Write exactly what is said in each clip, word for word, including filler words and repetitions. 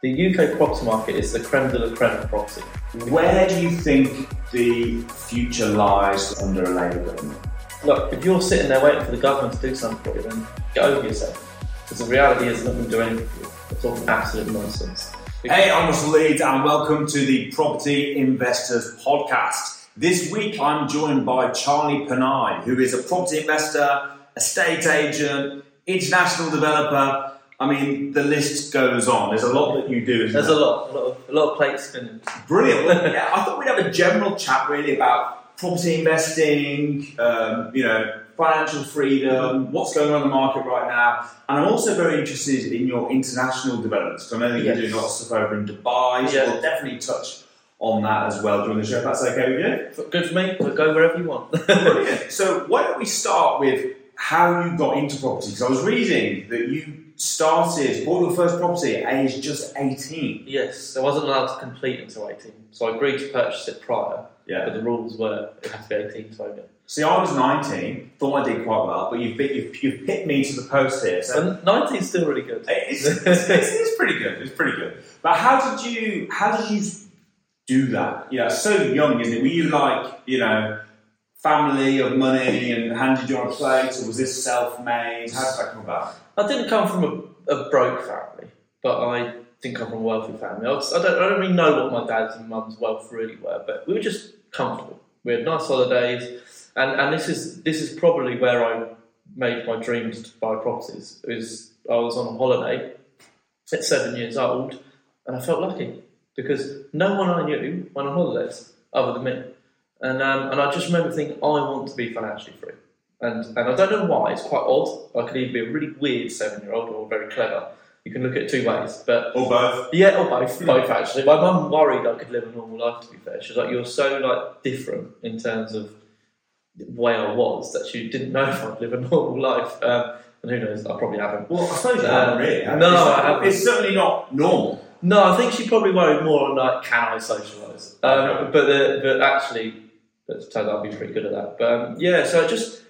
The U K property market is the creme de la creme of property. Where do you think the future lies under a Labour government? Look, if you're sitting there waiting for the government to do something for you, then get over yourself. Because the reality is they're not going to do anything for you. They're talking absolute nonsense. Hey, I'm Russell Leeds and welcome to the Property Investors Podcast. This week I'm joined by Charlie Panay, who is a property investor, estate agent, international developer. I mean, the list goes on. There's a lot that you do, isn't There's there? a lot, a lot of, a lot of plates spinning. Brilliant. Well, yeah, I thought we'd have a general chat really about property investing, um, you know, financial freedom, what's going on in the market right now. And I'm also very interested in your international developments. So I know that you're Yes. doing lots of stuff over in Dubai. So Yeah. we'll definitely touch on that as well during the show, if that's okay with you. Good for me, but go wherever you want. Brilliant. So why don't we start with how you got into property? Because I was reading that you started, bought your first property at age just eighteen. Yes, I wasn't allowed to complete until eighteen, so I agreed to purchase it prior, Yeah. but the rules were it had to be eighteen to own it. See, I was nineteen, thought I did quite well, but you've, you've, you've hit me to the post here. So And nineteen is still really good. it's, it's, it's, it's pretty good. It's pretty good. But how did you how did you do that? You know, it's so young, isn't it? Were you like, you know, family of money and handed you on a plate, or was this self-made? How did that come about? I didn't come from a, a broke family, but I didn't come from a wealthy family. I, was, I, don't, I don't really know what my dad's and mum's wealth really were, but we were just comfortable. We had nice holidays, and, and this is this is probably where I made my dreams to buy properties. It was, I was on a holiday at seven years old, and I felt lucky because no one I knew went on holidays other than me. And um, and I just remember thinking, I want to be financially free. And and I don't know why, it's quite odd. I could either be a really weird seven-year-old or very clever. You can look at it two ways. But Or both? yeah, or both, both actually. My mum worried I could live a normal life, to be fair. She was like, you're so like different in terms of the way I was that she didn't know if I'd live a normal life. Um, and who knows, I probably haven't. Well, I suppose you Um, haven't really. have you? no, it's, I haven't. It's certainly not normal. No, I think she probably worried more on like, can I socialise? Um, Okay. But the, but actually, it turns out I've been pretty good at that. But um, yeah, so I just,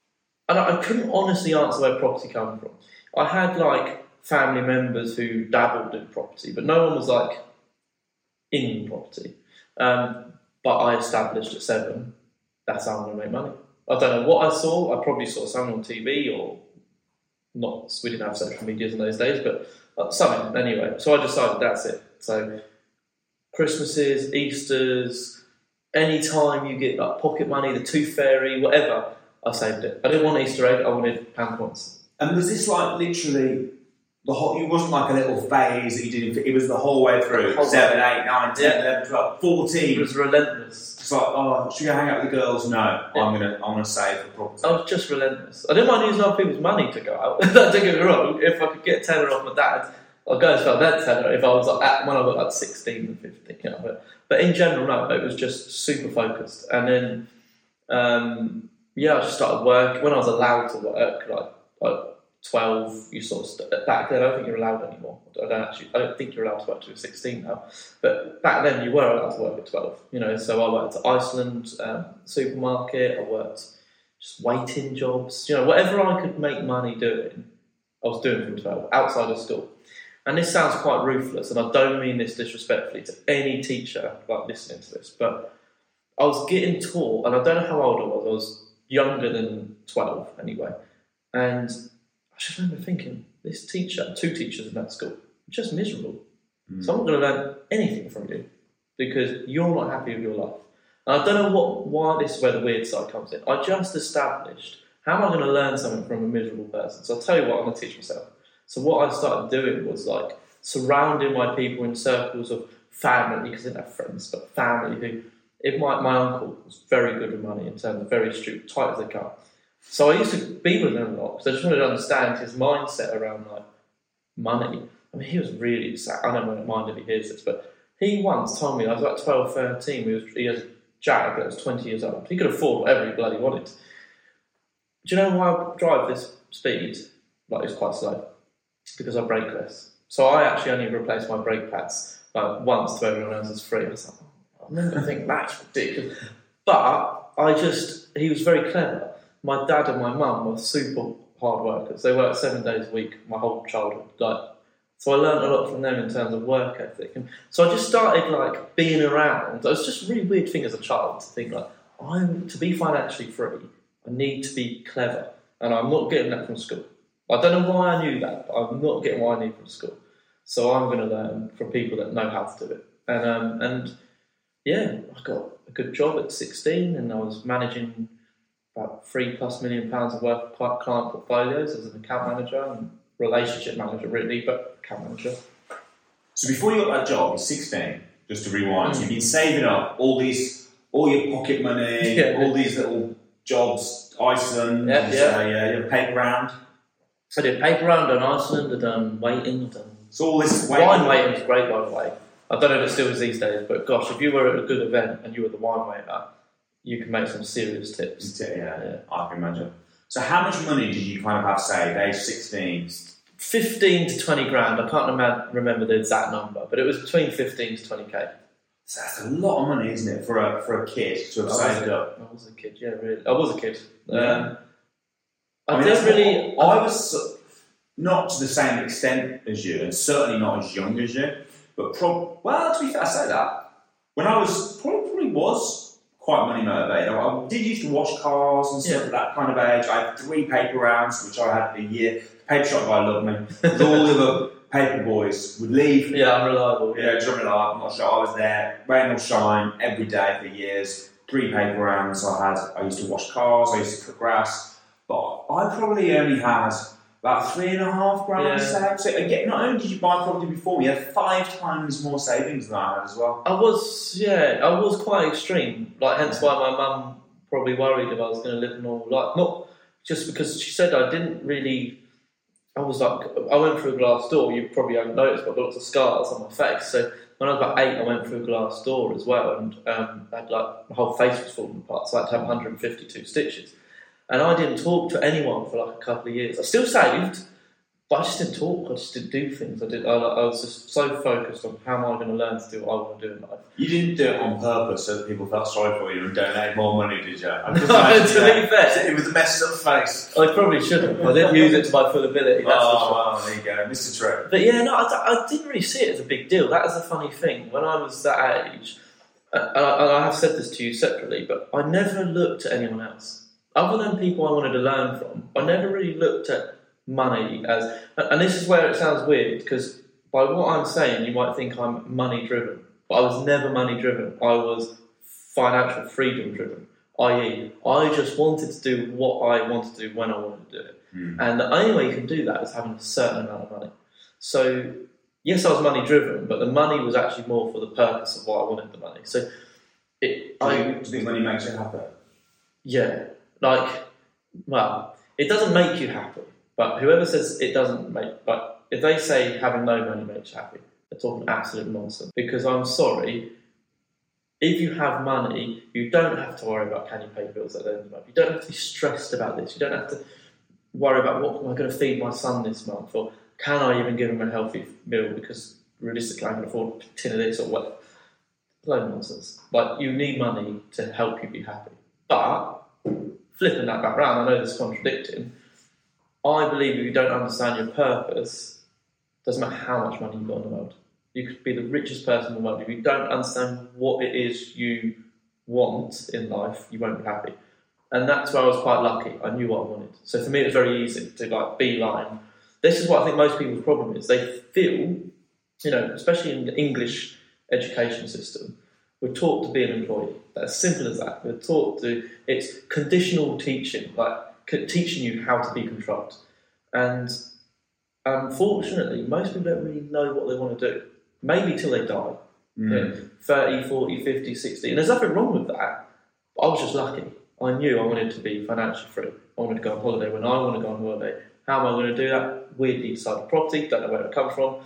and I, I couldn't honestly answer where property came from. I had like family members who dabbled in property, but no one was like in property. Um, but I established at seven, that's how I'm going to make money. I don't know what I saw. I probably saw something on T V or not. We didn't have social medias in those days, but uh, something anyway. So I decided that's it. So Christmases, Easters, any time you get like pocket money, the Tooth Fairy, whatever, I saved it. I didn't want Easter egg. I wanted pound coins. And was this like literally the whole? It wasn't like a little phase that you did. It was the whole way through. Whole Seven, eight, nine, ten, Yeah. eleven, twelve, It fourteen. was relentless. It's like, oh, should we go hang out with the girls? No, Yeah. I'm gonna, I'm gonna save for property. I was just relentless. I didn't mind using other people's money to go out. Don't get me wrong. If I could get a tenner off my dad, I'd go and spend that tenner. If I was like at, when I was like sixteen and fifteen, you know. But, but in general, no, it was just super focused. And then, um, yeah, I just started work when I was allowed to work. Like, like twelve, you sort of st- back then. I don't think you're allowed anymore. I don't actually. I don't think you're allowed to work till you're sixteen now. But back then, you were allowed to work at twelve. You know, so I worked at Iceland um, supermarket. I worked just waiting jobs. You know, whatever I could make money doing, I was doing from twelve outside of school. And this sounds quite ruthless, and I don't mean this disrespectfully to any teacher like listening to this, but I was getting taught, and I don't know how old I was. I was younger than twelve anyway, and I just remember thinking, this teacher, two teachers in that school, just miserable. Mm. So I'm not going to learn anything from you because you're not happy with your life. And I don't know what why this is where the weird side comes in. I just established, how am I going to learn something from a miserable person? So I'll tell you what, I'm going to teach myself. So what I started doing was like surrounding my people in circles of family, because I didn't have friends, but family who, if my, my uncle was very good with money in terms of very strict, tight as they come. So I used to be with him a lot because I just wanted to understand his mindset around like money. I mean, he was really sad. I don't mind if he hears this, but he once told me, I was like twelve, thirteen, he, was, he has a Jag that was twenty years old. He could afford whatever he bloody wanted. Do you know why I drive this speed? Like, it's quite slow. Because I brake less. So I actually only replaced my brake pads like once to everyone else's free. I was like, oh, I remember thinking that's ridiculous. But I just, he was very clever. My dad and my mum were super hard workers. They worked seven days a week my whole childhood. Like So I learned a lot from them in terms of work ethic. And so I just started like being around. It was just a really weird thing as a child to think like, I'm to be financially free, I need to be clever. And I'm not getting that from school. I don't know why I knew that, but I'm not getting what I need from school. So I'm going to learn from people that know how to do it. And um, and yeah, I got a good job at sixteen, and I was managing about three plus million pounds of worth of client portfolios as an account manager and relationship manager, really, but account manager. So before you got that job at sixteen, just to rewind, Mm. you've been saving up all these, all your pocket money, Yeah. all these little jobs, Iceland, Yeah, you yeah. say, yeah, you have a paper round. I did paper round on Iceland, I'd done waiting, I'd done So all this wine waiting was great, by the way. I don't know if it still is these days, but gosh, if you were at a good event and you were the wine waiter, you can make some serious tips. Yeah, Yeah. I can imagine. So how much money did you kind of have saved, age sixteen? fifteen to twenty grand, I can't rem- remember the exact number, but it was between fifteen to twenty k. So that's a lot of money, isn't it, for a for a kid to have I was saved a- up? I was a kid, yeah, really. I was a kid. Yeah. Um, I, I mean, didn't that's really. what- I was so- not to the same extent as you, and certainly not as young as you. But prob- well, to be fair, I say that when I was probably, probably was quite money motivated. I, I did used to wash cars and stuff Yeah. at that kind of age. I had three paper rounds, which I had a year. Paper shop guy loved me. With all the other paper boys would leave. Yeah, I'm reliable. Yeah, drumming live, I'm not sure. I was there, rain or shine, every day for years. Three paper rounds. I had. I used to wash cars. I used to cut grass. But I probably only had about three and a half grand Yeah. saved. So again, not only did you buy property before me, you had five times more savings than I had as well. I was, yeah, I was quite extreme. Like, hence why my mum probably worried if I was going to live a normal life. Not just because she said I didn't really. I was like, I went through a glass door. You probably haven't noticed, but I've got lots of scars on my face. So when I was about eight, I went through a glass door as well, and um, I had like my whole face was falling apart. So I had to have one hundred fifty-two stitches. And I didn't talk to anyone for like a couple of years. I still saved, but I just didn't talk. I just didn't do things. I did. I, I was just so focused on how am I going to learn to do what I want to do in life. You didn't do it on purpose so that people felt sorry for you and donated more money, did you? I just No, imagine to that. be fair. It was a messed up face. I probably shouldn't. I didn't use it to my full ability. That's for sure. Oh, well, there you go, Mister Tripp. But yeah, no, I, I didn't really see it as a big deal. That is a funny thing. When I was that age, uh, and I, and I have said this to you separately, but I never looked at anyone else. Other than people I wanted to learn from, I never really looked at money as... And this is where it sounds weird, because by what I'm saying, you might think I'm money-driven. But I was never money-driven. I was financial freedom-driven. that is, I just wanted to do what I wanted to do when I wanted to do it. Mm. And the only way you can do that is having a certain amount of money. So, yes, I was money-driven, but the money was actually more for the purpose of why I wanted the money. So, it, Do you, I, think, do you think money makes you happy? yeah, like, well, it doesn't make you happy, but whoever says it doesn't make, like, if they say having no money makes you happy, they're talking absolute nonsense. Because I'm sorry, if you have money, you don't have to worry about can you pay bills at the end of the month. You don't have to be stressed about this. You don't have to worry about what am I going to feed my son this month, or can I even give him a healthy meal because realistically I can afford a tin of this or what. Low nonsense. Like, you need money to help you be happy. But flipping that back round, I know this is contradicting. I believe if you don't understand your purpose, doesn't matter how much money you've got in the world. You could be the richest person in the world. If you don't understand what it is you want in life, you won't be happy. And that's where I was quite lucky. I knew what I wanted. So for me, it was very easy to like beeline. This is what I think most people's problem is. They feel, you know, especially in the English education system, we're taught to be an employee. That's simple as that. We're taught to, it's conditional teaching, like teaching you how to be controlled. And unfortunately, most people don't really know what they want to do. Maybe till they die. Mm. You know, thirty, forty, fifty, sixty. And there's nothing wrong with that. But I was just lucky. I knew I wanted to be financially free. I wanted to go on holiday when I want to go on holiday. How am I going to do that? Weirdly decided property, don't know where it come from.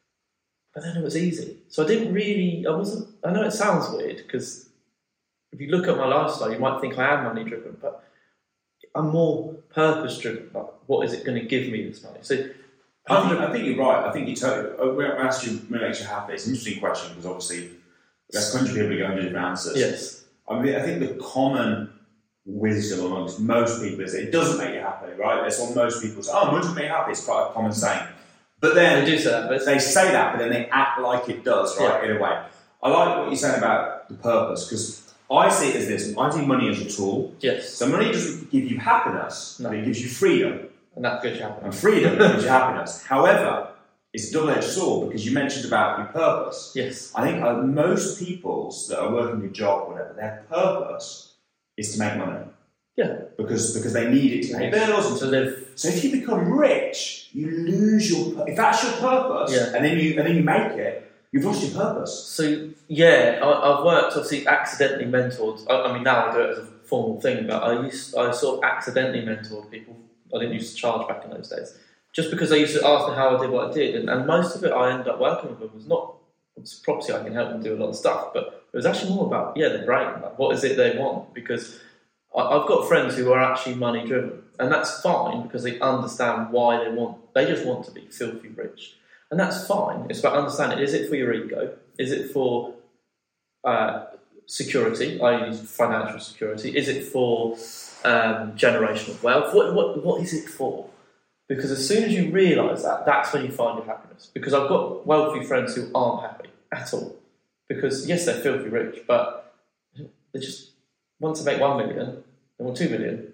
But then it was easy. So I didn't really, I wasn't, I know it sounds weird because if you look at my lifestyle, you might think I am money driven, but I'm more purpose driven. Like, what is it going to give me this money? So I think, I think you're right. I think you totally. When I asked you what makes you happy, it's an interesting question because obviously there's a hundred people who go hundred different answers. Yes. I mean, I think the common wisdom amongst most people is that it doesn't make you happy, right? That's what most people say. Oh, money doesn't make you happy. It's quite a common saying. But then They do say that, but they say that, but then they act like it does, right? In a way. I like what you're saying about the purpose, because I see it as this. I see money as a tool. yes, So money doesn't give you happiness, No. but it gives you freedom. and that gives you happiness. And freedom gives you happiness. However, it's a double-edged sword, because you mentioned about your purpose. Yes, I think uh, most people's that are working a job, or whatever, their purpose is to make money. yeah, Because because they need it to pay bills. And to live. so if you become rich, you lose your. pur- If that's your purpose, Yeah. and then you and then you make it, you've lost your purpose. So yeah, I, I've worked obviously accidentally mentored. I, I mean now I do it as a formal thing, but I used I sort of accidentally mentored people. I didn't used to charge back in those days, just because they used to ask me how I did what I did, and, and most of it I ended up working with them was not. It's property I can help them do a lot of stuff, but it was actually more about yeah the brain. Like, what is it they want? Because I, I've got friends who are actually money driven, and that's fine because they understand why they want. They just want to be filthy rich. And that's fine. It's about understanding, is it for your ego? Is it for uh, security, that is financial security? Is it for um, generational wealth? What, what, what is it for? Because as soon as you realise that, that's when you find your happiness. Because I've got wealthy friends who aren't happy at all. Because, yes, they're filthy rich, but they just want to make one million, they want two million.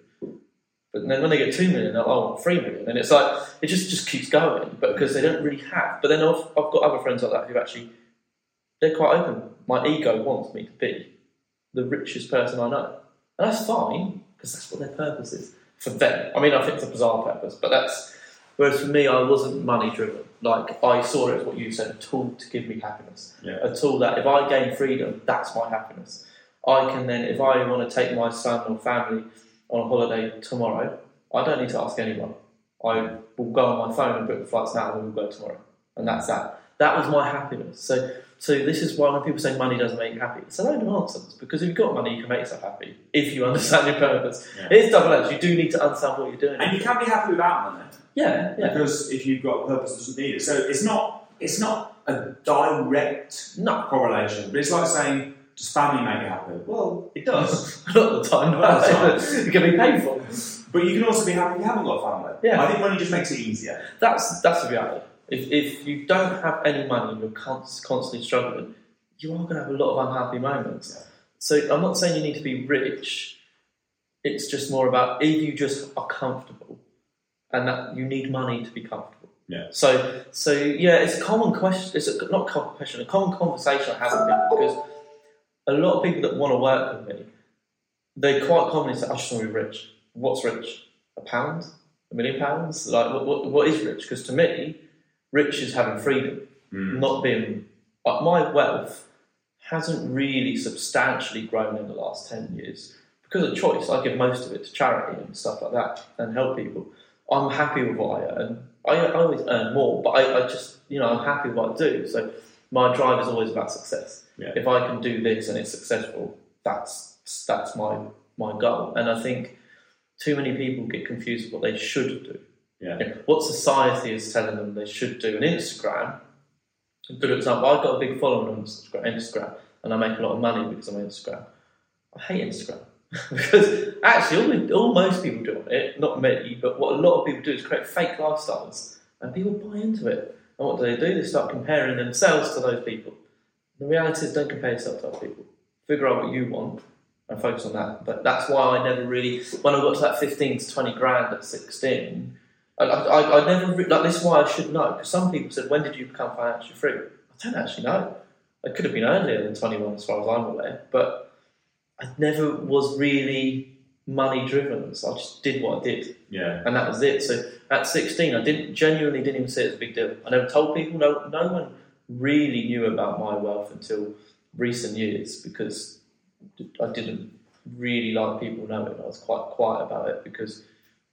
But then when they get two million, they're like, oh, I want three million. And it's like, it just, just keeps going, but because they don't really have. But then I've, I've got other friends like that who actually, they're quite open. My ego wants me to be the richest person I know. And that's fine, because that's what their purpose is for them. I mean, I think it's a bizarre purpose, but that's, whereas for me, I wasn't money driven. Like, I saw it as what you said, a tool to give me happiness. Yeah. A tool that if I gain freedom, that's my happiness. I can then, if I want to take my son or family on a holiday tomorrow, I don't need to ask anyone. I will go on my phone and book the flights now and we'll go tomorrow. And that's that. That was my happiness. So so this is why when people say money doesn't make you happy, it's a load of nonsense. Because if you've got money, you can make yourself happy. If you understand your purpose. Yeah. It's double-edged. You do need to understand what you're doing. And you can be happy without money. Yeah, yeah. Because if you've got a purpose, it doesn't need it. So it's not it's not a direct No. correlation. But it's like saying, does family make you happy? Well, it does. Not all the time. Not all the time. It can be painful. But you can also be happy if you haven't got a family. Yeah. I think money just makes it easier. That's that's the reality. If if you don't have any money and you're const- constantly struggling, you are going to have a lot of unhappy moments. Yeah. So I'm not saying you need to be rich. It's just more about if you just are comfortable, and that you need money to be comfortable. Yeah. So so yeah, it's a common question. It's a, not a common question. A common conversation I have with people because a lot of people that want to work with me, they quite commonly say, "I just want to be rich." What's rich? A pound? A million pounds? Like, what, what, what is rich? Because to me, rich is having freedom, Mm. not being... Like, my wealth hasn't really substantially grown in the last ten years. Because of choice, I give most of it to charity and stuff like that and help people. I'm happy with what I earn. I, I always earn more, but I, I just, you know, I'm happy with what I do. So my drive is always about success. Yeah. If I can do this and it's successful, that's that's my my goal. And I think too many people get confused with what they should do. Yeah. You know, what society is telling them they should do. And Instagram, a good example, I've got a big following on Instagram and I make a lot of money because I'm on Instagram. I hate Instagram. Because actually, all, all most people do on it, not me, but what a lot of people do is create fake lifestyles and people buy into it. And what do they do? They start comparing themselves to those people. The reality is, don't compare yourself to other people. Figure out what you want and focus on that. But that's why I never really, when I got to that fifteen to twenty grand at sixteen, I, I, I never, re- like this is why I should know, because some people said, when did you become financially free? I don't actually know. It could have been earlier than twenty-one as far as I'm aware, but I never was really money driven, so I just did what I did. Yeah. And that was it. So at sixteen, I didn't genuinely didn't even see it as a big deal. I never told people, no, no one really knew about my wealth until recent years because I didn't really like people knowing. I was quite quiet about it because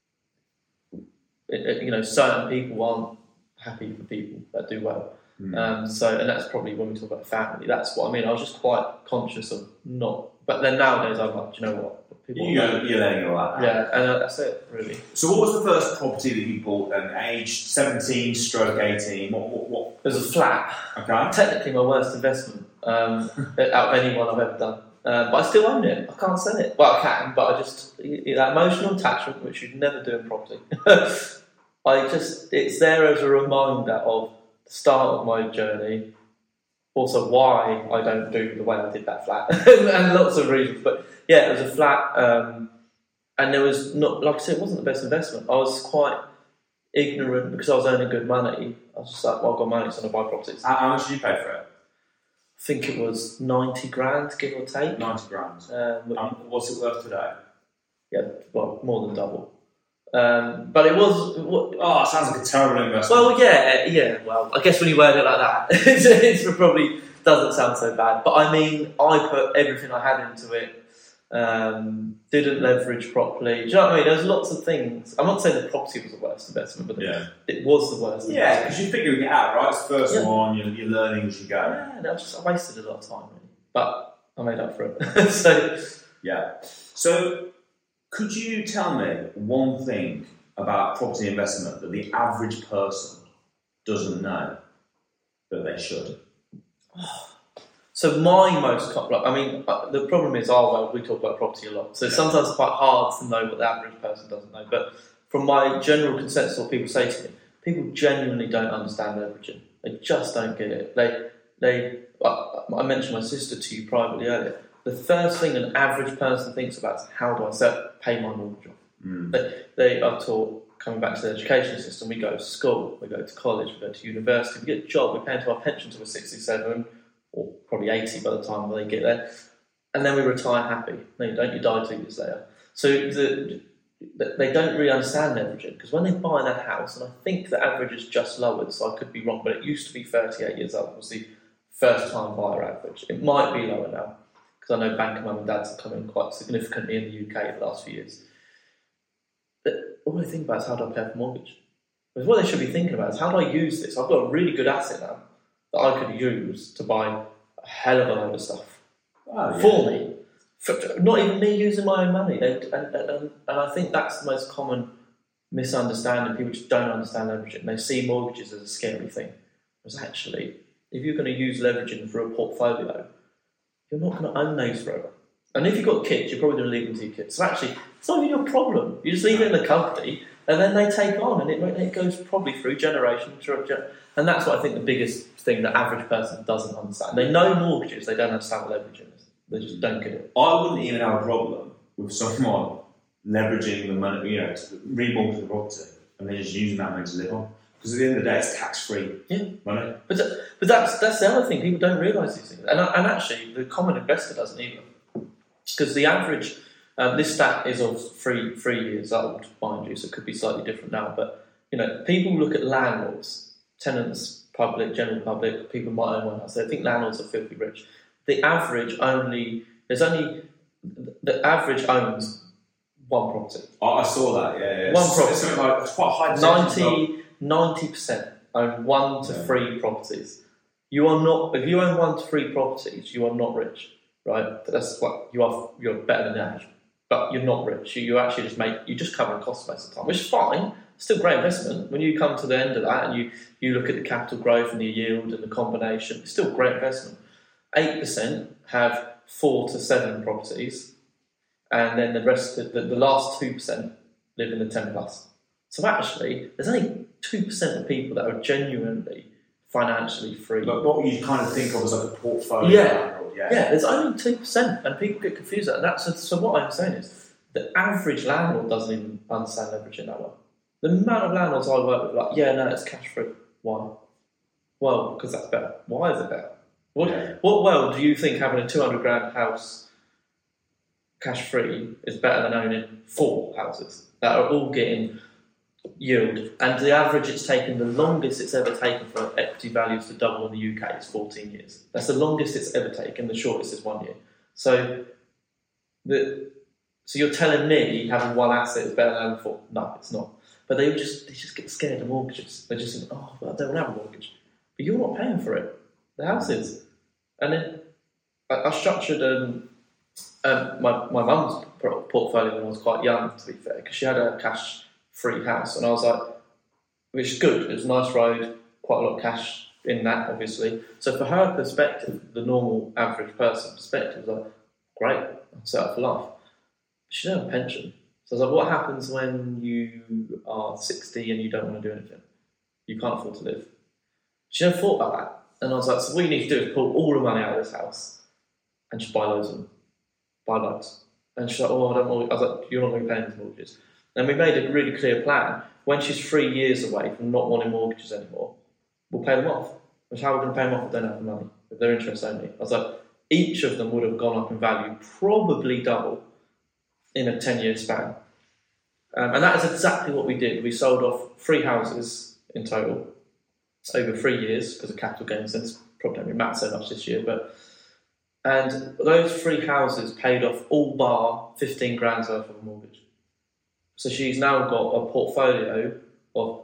it, it, you know, certain people aren't happy for people that do well. Mm. Um, so, and that's probably when we talk about family. That's what I mean. I was just quite conscious of not. But then nowadays, I'm like, do you know what? People You go, you're letting all that out. yeah, and uh, that's it, really. So what was the first property that you bought then? Age seventeen, stroke eighteen? What, what, what? It was a flat. Okay. Technically, my worst investment um, out of anyone I've ever done. Uh, but I still own it. I can't sell it. Well, I can, but I just that emotional attachment, which you'd never do in property. I just, it's there as a reminder of the start of my journey, also why I don't do the way I did that flat, and lots of reasons. But yeah, it was a flat, um, and there was not, like I said, it wasn't the best investment. I was quite ignorant because I was earning good money. I was just like, well, I've got money, so I'm going to buy properties. How, how much did you pay for it? I think it was ninety grand, give or take. ninety grand. Um, um, what's it worth today? Yeah, well, more than double. Um, but it was. What, oh, it sounds like a terrible investment. Well, yeah, yeah. Well, I guess when you word it like that, it's, it's probably doesn't sound so bad. But I mean, I put everything I had into it. Um, didn't leverage properly. Do you know what I mean? There's lots of things. I'm not saying the property was the worst investment, but yeah. it was the worst. Yeah, because you're figuring it out, right? It's the first yeah. one. You're, you're learning as you go. Yeah, no, just I wasted a lot of time, really. But I made up for it. so yeah. So. Could you tell me one thing about property investment that the average person doesn't know that they should? So my most, like, I mean, the problem is, oh well, we talk about property a lot, so it's sometimes quite hard to know what the average person doesn't know. But from my general consensus, what people say to me, people genuinely don't understand leveraging. They just don't get it. They, they. I, I mentioned my sister to you privately earlier. The first thing an average person thinks about is how do I set, pay my mortgage off? Mm. They, they are taught, coming back to the education system, we go to school, we go to college, we go to university, we get a job, we pay into our pension till we're sixty-seven, or probably eighty by the time they get there, and then we retire happy. No, you don't, you die two years later. So the, they don't really understand leveraging, because when they buy their house, and I think the average is just lowered, so I could be wrong, but it used to be thirty-eight years old was the first time buyer average. It might be lower now, because I know bank mum and dads have come in quite significantly in the U K in the last few years. But all they think about is how do I pay off a mortgage? Because what they should be thinking about is how do I use this? I've got a really good asset now that I could use to buy a hell of a load of stuff oh, yeah. for me. For, not even me using my own money. They, and, and, and I think that's the most common misunderstanding. People just don't understand leveraging. They see mortgages as a scary thing. Whereas actually, if you're going to use leveraging for a portfolio, you're not going to own those forever. And if you've got kids, you're probably going to leave them to your kids. So actually, it's not even your problem. You just leave it in the company, and then they take on, and it, it goes probably through generation to generation. And that's what I think the biggest thing the average person doesn't understand. They know mortgages, they don't understand what leveraging is. They just don't get it. I wouldn't even have a problem with someone leveraging the money, you know, to remortgage the property, and then just using that money to live on. Because at the end of the day, it's tax-free yeah. money. But that, but that's that's the other thing. People don't realise these things, and and actually, the common investor doesn't either. Because the average, um, this stat is of three three years old, mind you, so it could be slightly different now. But you know, people look at landlords, tenants, public, general public, people might own one house. They think landlords are filthy rich. The average only there's only the average owns one property. Oh, I saw that. Yeah, yeah. One it's, property. It's, something like, it's quite high. ninety percent own one to yeah. three properties. You are not. If you own one to three properties, you are not rich. Right, that's what you are. You're better than the average, but you're not rich. You, you actually just make you just cover costs most of the time, which is fine. Still great investment. When you come to the end of that and you you look at the capital growth and the yield and the combination, it's still great investment. Eight percent have four to seven properties, and then the rest, the, the last two percent live in the ten plus. So actually, there's only two percent of people that are genuinely financially free. Like what you kind of think of as like a portfolio. Yeah. Yeah. yeah, there's only two percent, and people get confused. And that's so, so. What I'm saying is, the average landlord doesn't even understand leveraging that well. The amount of landlords I work with, like, yeah, no, it's cash free. Why? Well, because that's better. Why is it better? What Yeah. What well do you think having a two hundred grand house cash free is better than owning four houses that are all getting yield? And the average it's taken, the longest it's ever taken for equity values to double in the U K is fourteen years. That's the longest it's ever taken. The shortest is one year. So the so you're telling me having one asset is better than having four? No, it's not. But they just they just get scared of mortgages. They just think, oh, well, I don't have a mortgage. But you're not paying for it. The house is. And then I, I structured um, um, my my mum's portfolio when I was quite young, to be fair, because she had a cash free house, and I was like, which is good. It was a nice road, quite a lot of cash in that, obviously. So for her perspective, the normal average person perspective was like, great, I'll set up for life. She didn't have a pension, So I was like, what happens when you are sixty and you don't want to do anything? You can't afford to live. She never thought about that. And I was like, so what you need to do is pull all the money out of this house and just buy loads of them. Buy loads. And she's like, oh, I don't want. I was like, you're not going to be paying these mortgages. And we made a really clear plan. When she's three years away from not wanting mortgages anymore, we'll pay them off. Which how are we going to pay them off if they don't have the money? If they're interest only. I was like, each of them would have gone up in value, probably double, in a ten-year span. Um, and that is exactly what we did. We sold off three houses in total over three years because of capital gains. And it's probably don't really matter so much this year, but and those three houses paid off all bar fifteen grand's worth of a mortgage. So she's now got a portfolio of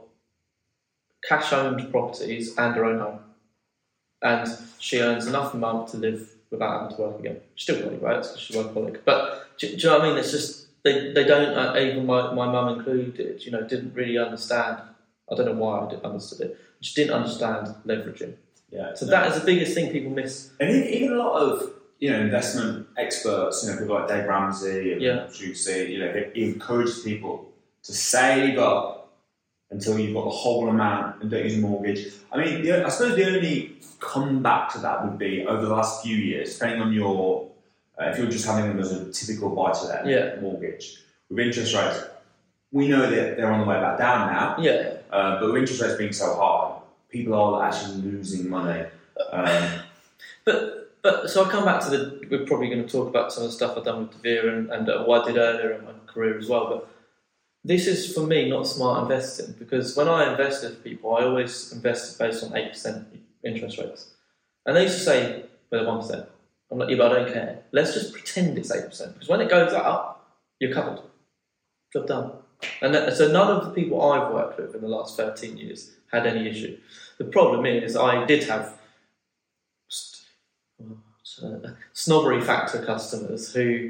cash-owned properties and her own home, and she earns enough a month to live without having to work again. She still only works because she's a workaholic. But do, do you know what I mean? It's just they they don't uh, even my my mum included. You know, didn't really understand. I don't know why I didn't understood it. She didn't understand leveraging. Yeah. So no. that is the biggest thing people miss. And even a lot of you know investment experts, you know people like Dave Ramsey and Yeah. Juicy, you know, he, he encourages people to save up until you've got the whole amount and don't use a mortgage. I mean, the, I suppose the only comeback to that would be over the last few years, depending on your, uh, if you're just having them as a typical buy-to-let Yeah. mortgage, with interest rates, we know that they're on the way back down now, Yeah. uh, but with interest rates being so high, people are actually losing money. Um, But but so I come back to the. We're probably going to talk about some of the stuff I've done with Devere and, and uh, what I did earlier in my career as well. But this is for me not smart investing, because when I invested for people, I always invested based on eight percent interest rates, and they used to say, "Well, one percent." I'm like, "Yeah, but I don't care. Let's just pretend it's eight percent, because when it goes up, you're covered. Job done." And that, so none of the people I've worked with in the last thirteen years had any issue. The problem is I did have Uh, snobbery factor customers who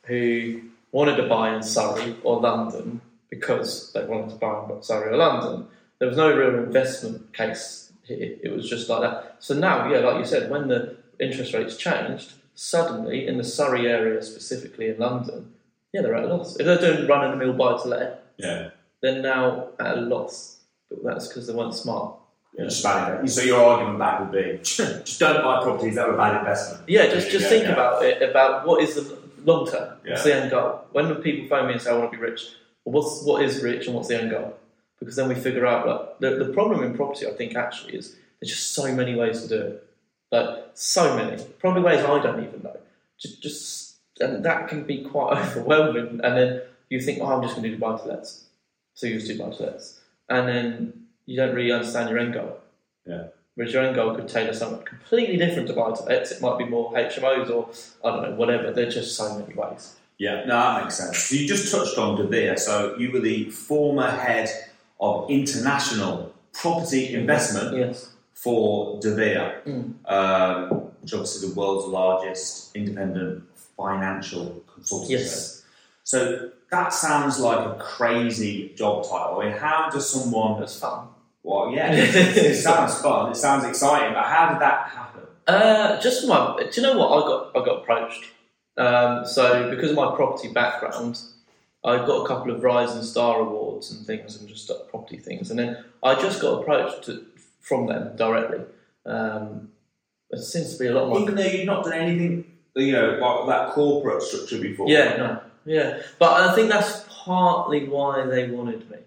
who wanted to buy in Surrey or London because they wanted to buy in Surrey or London. There was no real investment case here. It was just like that. So now, yeah, like you said, when the interest rates changed, suddenly in the Surrey area, specifically in London, yeah, they're at a loss. If they're doing run-of-the-mill buy-to-let, yeah. they're now at a loss. But that's because they weren't smart. Yeah. Just bad investment. So your argument back would be just don't buy properties that were bad investment. Yeah, just just yeah, think yeah. about it, about what is the long term, what's Yeah. the end goal. When people phone me and say I want to be rich, well, what's what is rich and what's the end goal? Because then we figure out like the, the problem in property, I think actually is there's just so many ways to do it. Like so many. Probably ways I don't even know. Just just and that can be quite overwhelming, and then you think, oh, I'm just gonna do buy-to-lets. So you just do buy-to-lets. And then you don't really understand your end goal. Yeah. Whereas your own goal could tailor something completely different to buy-to-lets. It might be more H M Os or, I don't know, whatever. There's just so many ways. Yeah, no, that makes sense. So you just touched on Devere. So you were the former head of international property investment Yes. for Devere, Mm. um, which is obviously the world's largest independent financial consultancy. Yes. So that sounds like a crazy job title. I mean, how does someone... That's fun. Well, yeah, it, it sounds fun, it sounds exciting, but how did that happen? Uh, just my... Do you know what? I got I got approached. Um, so because of my property background, I got a couple of Rising Star Awards and things and just uh, property things. And then I just got approached to, from them directly. Um, there seems to be a lot more... Even though you've not done anything, you know, like that corporate structure before. Yeah, no, yeah. But I think that's partly why they wanted me.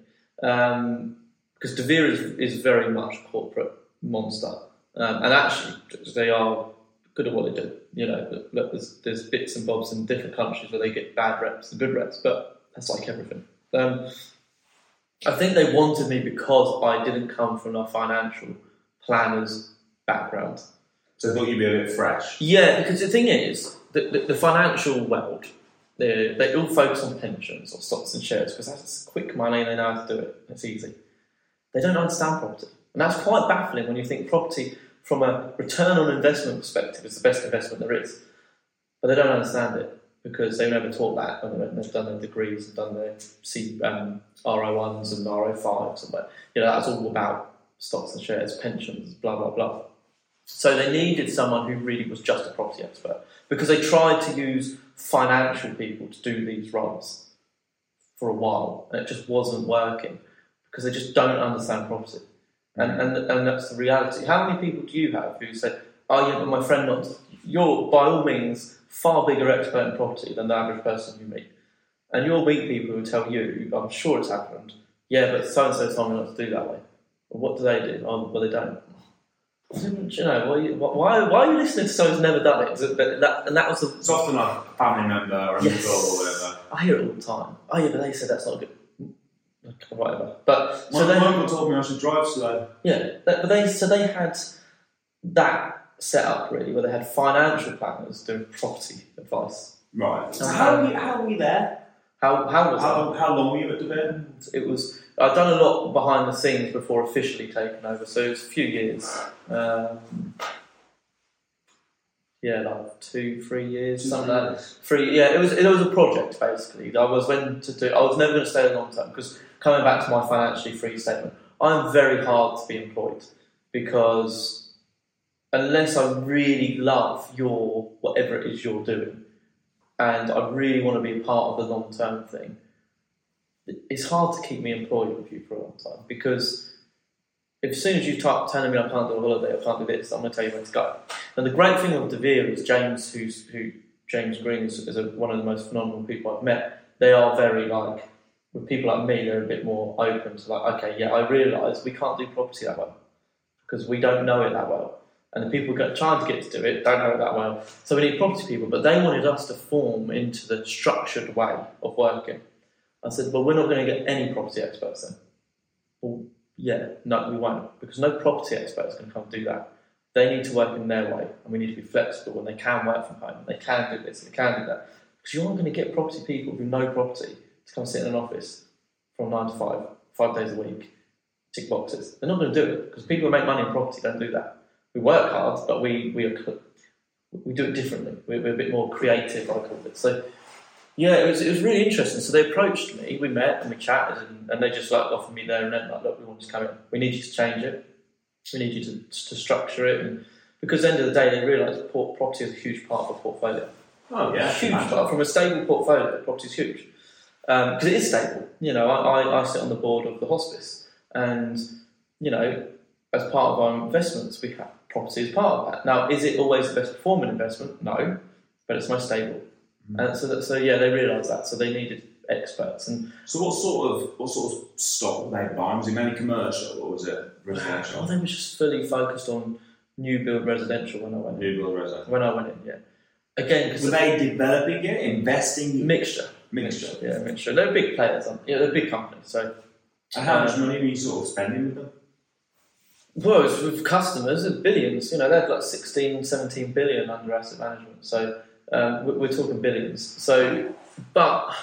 Um, because Devere is, is very much a corporate monster. Um, and actually, they are good at what they do. You know, look, there's, there's bits and bobs in different countries where they get bad reps and good reps, but that's like everything. Um, I think they wanted me because I didn't come from a financial planner's background. So I thought you'd be a bit fresh. Yeah, because the thing is, the, the, the financial world, they they all focus on pensions or stocks and shares because that's quick money and they know how to do it. It's easy. They don't understand property. And that's quite baffling when you think property from a return on investment perspective is the best investment there is. But they don't understand it because they've never taught that when they've done their degrees and done their C, um, R O ones and R O fives. And, you know, that's all about stocks and shares, pensions, blah, blah, blah. So they needed someone who really was just a property expert because they tried to use financial people to do these roles for a while, and it just wasn't working because they just don't understand property. And, and and that's the reality. How many people do you have who say, oh yeah, but my friend not, you're by all means far bigger expert in property than the average person you meet. And you'll meet people who tell you, I'm sure it's happened, yeah, but so-and-so told me not to do that way. Well, what do they do? Oh, well, they don't. You know, why, why, why are you listening to someone who's never done it? That, that, and that was the, it's often like a family member or a yes. uncle or whatever. I hear it all the time. Oh yeah, but they said that's not good. Whatever. But my so they, uncle told me I should drive slow. Yeah, but they so they had that set up really, where they had financial planners doing property advice. Right. So how are we? How are we there? How how was how, that? How long were you at the bed? It was. I'd done a lot behind the scenes before officially taking over, so it was a few years. Um, yeah, like two, three years, two, something like that. Three. Yeah, it was. It was a project basically. I was when to do. I was never going to stay a long term because coming back to my financially free statement, I'm very hard to be employed because unless I really love your whatever it is you're doing, and I really want to be a part of the long term thing, it's hard to keep me employed with you for a long time because if as soon as you start telling me I can't do a holiday, I can't do this, I'm going to tell you where to go. And the great thing with De Vere is James, who's who James Green is, is a, one of the most phenomenal people I've met. They are very like, with people like me, they're a bit more open to like, okay, yeah, I realise we can't do property that well because we don't know it that well. And the people who are trying to get to do it don't know it that well. So we need property people, but they wanted us to form into the structured way of working. I said, well, we're not going to get any property experts then. Well, yeah, no, we won't, because no property experts can come do that. They need to work in their way, and we need to be flexible, and they can work from home, and they can do this, and they can do that. Because you aren't going to get property people who know property to come sit in an office from nine to five, five days a week, tick boxes. They're not going to do it, because people who make money in property don't do that. We work hard, but we we are, we do it differently. We're, we're a bit more creative, I call it. So, yeah, it was it was really interesting. So they approached me, we met and we chatted, and, and they just like offered me there and then, like, look, we want you to come in. We need you to change it. We need you to, to structure it. And because at the end of the day, they realised property is a huge part of the portfolio. Oh, yeah. Huge part. From a stable portfolio, property is huge. Because um, it is stable. You know, I, I, I sit on the board of the hospice. And, you know, as part of our investments, we have property as part of that. Now, is it always the best performing investment? No. But it's most stable. Mm-hmm. And so, that, so yeah, they realised that. So they needed experts. And so, what sort of what sort of stock were they buying? Was it mainly commercial or was it residential? Well, they were just fully focused on new build residential when I went new in. New build residential. When I went in, yeah. Again, were they developing it, investing? Mixture, mixture, mixture yeah, mixture. They're big players, aren't they? Yeah, they're big companies. So, and how um, much money were you sort of spending with them? Well, it's with customers, it's billions. You know, they've got sixteen, seventeen billion under asset management. So. Um, we're talking billions. So, but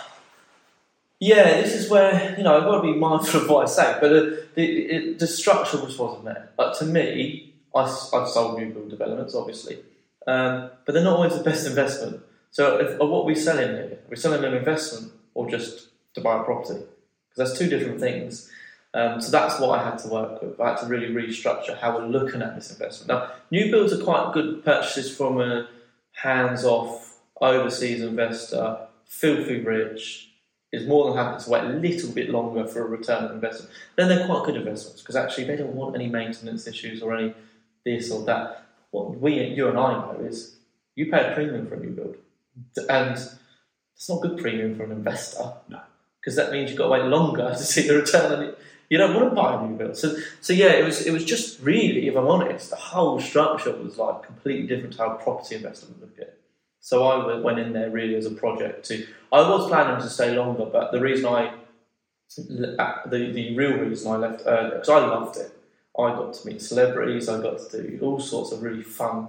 yeah, this is where, you know, I've got to be mindful of what I say. But the the, it, the structure just wasn't there. Like to me, I, I've sold new build developments, obviously, um, but they're not always the best investment. So, if, what are we selling here? Are we selling an investment or just to buy a property? Because that's two different things. Um, so that's what I had to work with. I had to really restructure how we're looking at this investment. Now, new builds are quite good purchases from a hands-off overseas investor, filthy rich, is more than happy to wait a little bit longer for a return on investment. Then they're quite good investments because actually they don't want any maintenance issues or any this or that. What we, you and I know is you pay a premium for a new build, and it's not good premium for an investor. No, because that means you've got to wait longer to see the return on it. You don't want to buy a new build. So, so yeah, it was it was just really, if I'm honest, the whole structure was like completely different to how property investors would look at it. So I went in there really as a project to. I was planning to stay longer, but the reason I, the the real reason I left earlier, because I loved it. I got to meet celebrities. I got to do all sorts of really fun,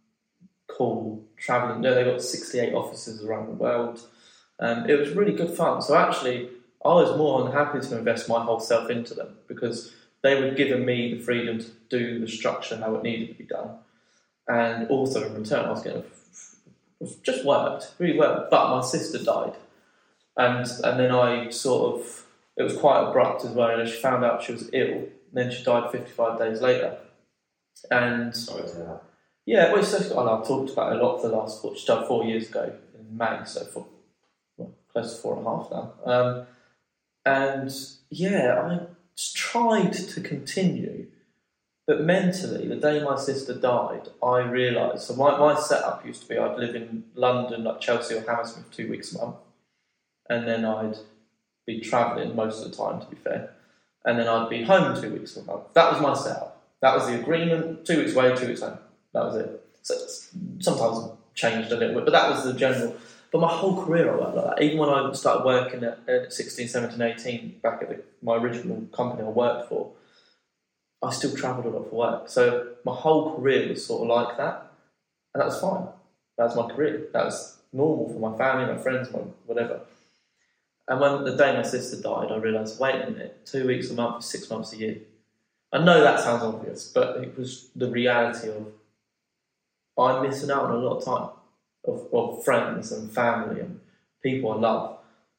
cool traveling. No, they got sixty-eight offices around the world. Um, it was really good fun. So actually, I was more than happy to invest my whole self into them because they were giving me the freedom to do the structure how it needed to be done, and also in return, I was getting it just worked really worked. But my sister died, and and then I sort of it was quite abrupt as well. You know, she found out she was ill, and then she died fifty-five days later. And sorry to hear that. Yeah, well, it's just, I've talked about it a lot for the last four, she died four years ago in May, so for well, close to four and a half now. Um, And yeah, I tried to continue, but mentally, the day my sister died, I realised. So my, my setup used to be I'd live in London, like Chelsea or Hammersmith, two weeks a month, and then I'd be travelling most of the time, to be fair, and then I'd be home two weeks a month. That was my setup. That was the agreement. Two weeks away, two weeks home. That was it. So it's sometimes changed a little bit, but that was the general. But my whole career I worked like that. Even when I started working at, at sixteen, seventeen, eighteen, back at the, my original company I worked for, I still travelled a lot for work. So my whole career was sort of like that, and that was fine. That was my career. That was normal for my family, my friends, my whatever. And when the day my sister died, I realised, wait a minute, two weeks a month, six months a year. I know that sounds obvious, but it was the reality of I'm missing out on a lot of time of, of friends and family and people I love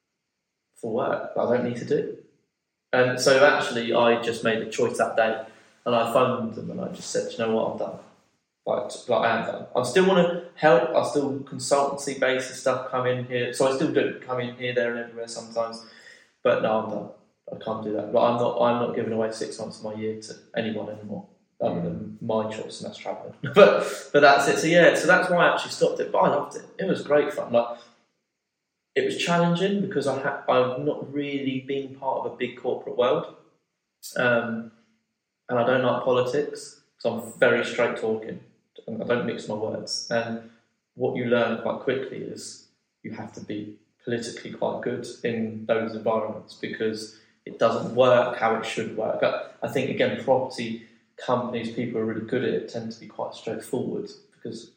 for work that I don't need to do. And so actually I just made a choice that day, and I phoned them and I just said, you know what, I'm done. Like, like I am done. I still want to help. I still consultancy basis stuff come in here. So I still do come in here, there, and everywhere sometimes. But no, I'm done. I can't do that. But I'm not. I'm not giving away six months of my year to anyone anymore, other than my choice, and that's travelling. but but that's it. So yeah. So that's why I actually stopped it. But I loved it. It was great fun. Like it was challenging because I ha- I've not really been part of a big corporate world, um, and I don't like politics. So I'm very straight talking. I don't mix my words. And what you learn quite quickly is you have to be politically quite good in those environments because it doesn't work how it should work. I think, again, property companies, people who are really good at it, tend to be quite straightforward because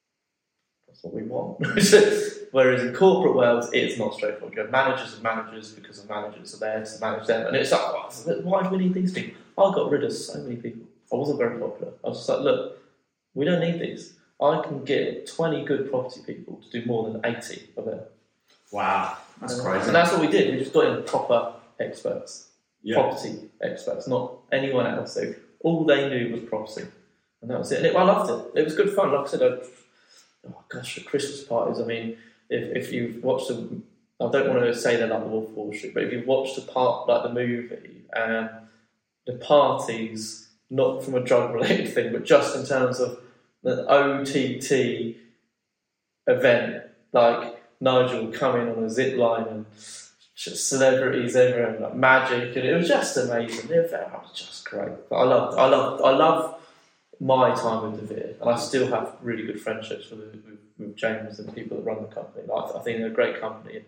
that's what we want. Whereas in corporate worlds, it's not straightforward. You have managers and managers because the managers are there to manage them. And it's like, why do we need these people? I got rid of so many people. I wasn't very popular. I was just like, look, we don't need these. I can get twenty good property people to do more than eighty of them. Wow, that's and, crazy. And that's what we did. We just got in proper experts, yeah. property experts, not anyone else. So all they knew was property, and that was it. And it, I loved it. It was good fun. Like I said, I, oh gosh, at Christmas parties. I mean, if if you've watched them, I don't want to say they're like the Wolf of Wall Street, but if you've watched the part like the movie and the parties, not from a drug-related thing, but just in terms of the O T T event, like Nigel coming on a zip line and celebrities everywhere, like magic, and it was just amazing. It was just great. But I loved, I loved, I love my time with De Vere, and I still have really good friendships with, with, with James and people that run the company. Like, I think they're a great company.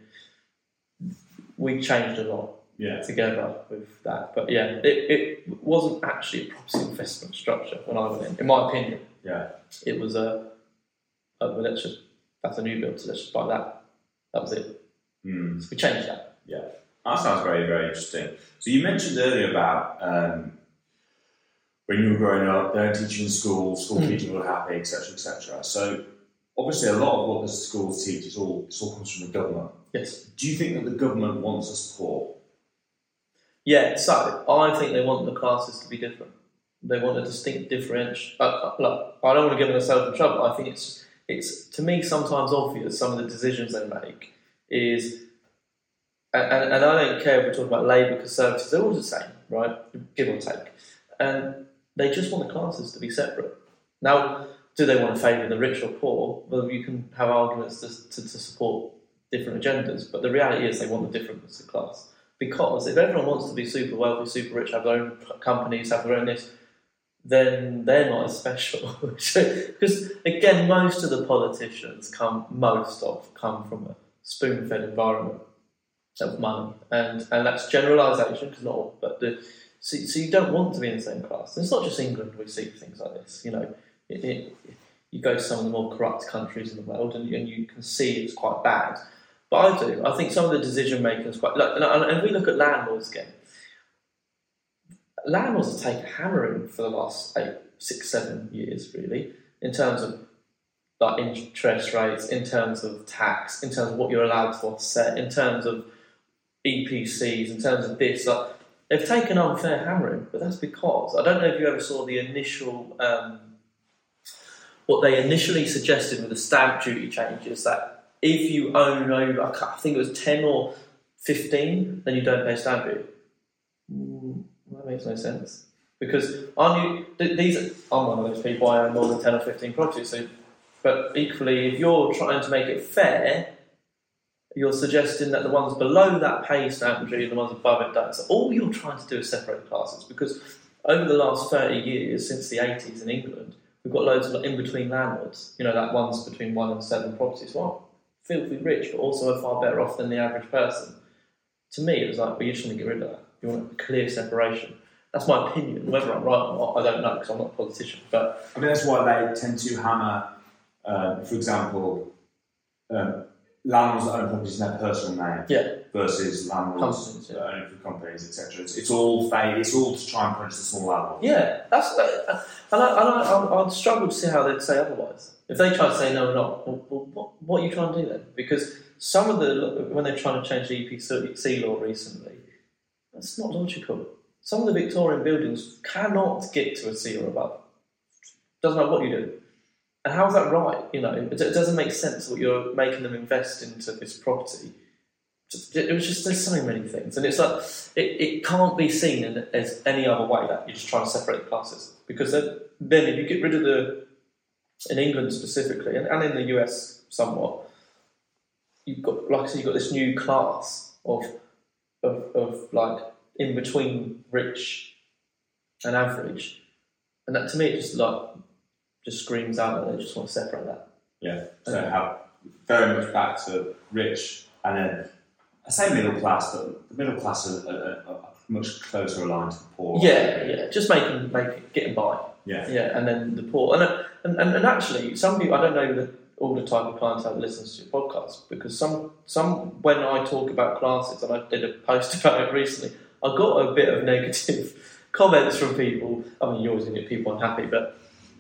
We changed a lot. Yeah. Together with that, but yeah, it, it wasn't actually a property investment structure when I went in. In my opinion, yeah, it was a, a well, let's just that's a new build, so let's just buy that. That was it. Mm. So we changed that. Yeah, that sounds very very interesting. So you mentioned earlier about um, when you were growing up, they don't teach you in school, school mm. teaching were happy, et cetera, et cetera. So obviously, a lot of what the schools teach is all this all comes from the government. Yes. Do you think that the government wants to support? Yeah, so I think they want the classes to be different. They want a distinct differentiation. Uh, look, I don't want to get myself in trouble. I think it's it's to me sometimes obvious some of the decisions they make is, and, and, and I don't care if we're talking about Labour, Conservatives, they're all the same, right? Give or take. And they just want the classes to be separate. Now, do they want to favour the rich or poor? Well, you can have arguments to, to, to support different agendas, but the reality is they want the difference of class. Because if everyone wants to be super wealthy, super rich, have their own companies, have their own this, then they're not as special. Because again, most of the politicians come, most of come from a spoon-fed environment of money, and and that's generalisation because not all, but the so, so you don't want to be in the same class. And it's not just England we see things like this. You know, it, it, you go to some of the more corrupt countries in the world, and, and you can see it's quite bad. But I do. I think some of the decision making is quite. Look, and, and we look at landlords again. Landlords have taken a hammering for the last eight, six, seven years, really, in terms of like interest rates, in terms of tax, in terms of what you're allowed to offset, in terms of E P Cs, in terms of this. Like, they've taken unfair hammering, but that's because I don't know if you ever saw the initial. Um, what they initially suggested with the stamp duty changes that. If you own over, I think it was ten or fifteen, then you don't pay stamp duty. Mm, that makes no sense. Because aren't you, th- these, I'm one of those people, I own more than ten or fifteen properties, so, but equally, if you're trying to make it fair, you're suggesting that the ones below that pay stamp duty and the ones above it don't. So all you're trying to do is separate classes, because over the last thirty years, since the eighties in England, we've got loads of in-between landlords, you know, that one's between one and seven properties. Well, filthy rich, but also are far better off than the average person. To me, it was like, well, you just want to get rid of that. You want a clear separation. That's my opinion. Whether I'm right or not, I don't know, because I'm not a politician. But I mean, that's why they tend to hammer, uh, for example, um, landlords that own properties in their personal name yeah. versus landlords Companies, yeah. that own it for companies, et cetera. It's, it's all fake. It's all to try and punish the small landlords. Yeah, that's uh, and I, and I, I'd struggle to see how they'd say otherwise. If they try to say no, we're not, well, well, what, what are you trying to do then? Because some of the, when they're trying to change the E P C law recently, that's not logical. Some of the Victorian buildings cannot get to a C or above. Doesn't matter what you do. And how is that right? You know, it, it doesn't make sense what you're making them invest into this property. Just, it was just, there's so many things. And it's like, it, it can't be seen in, as any other way that you're just trying to separate the classes. Because then, then if you get rid of the, in England specifically, and, and in the U S somewhat, you've got, like I said, you've got this new class of, of, of like, in between rich and average. And that, to me, it just like, just screams out that they just want to separate that. Yeah, so have very much back to rich, and then I say middle class, but the middle class are, are, are much closer aligned to the poor. Yeah, yeah, just make them, make it, get them by. Yeah, yeah, and then the poor, and and, and and actually, some people, I don't know the, all the type of clientele that listens to your podcast, because some some when I talk about classes, and I did a post about it recently, I got a bit of negative comments from people. I mean, you always get people unhappy, but.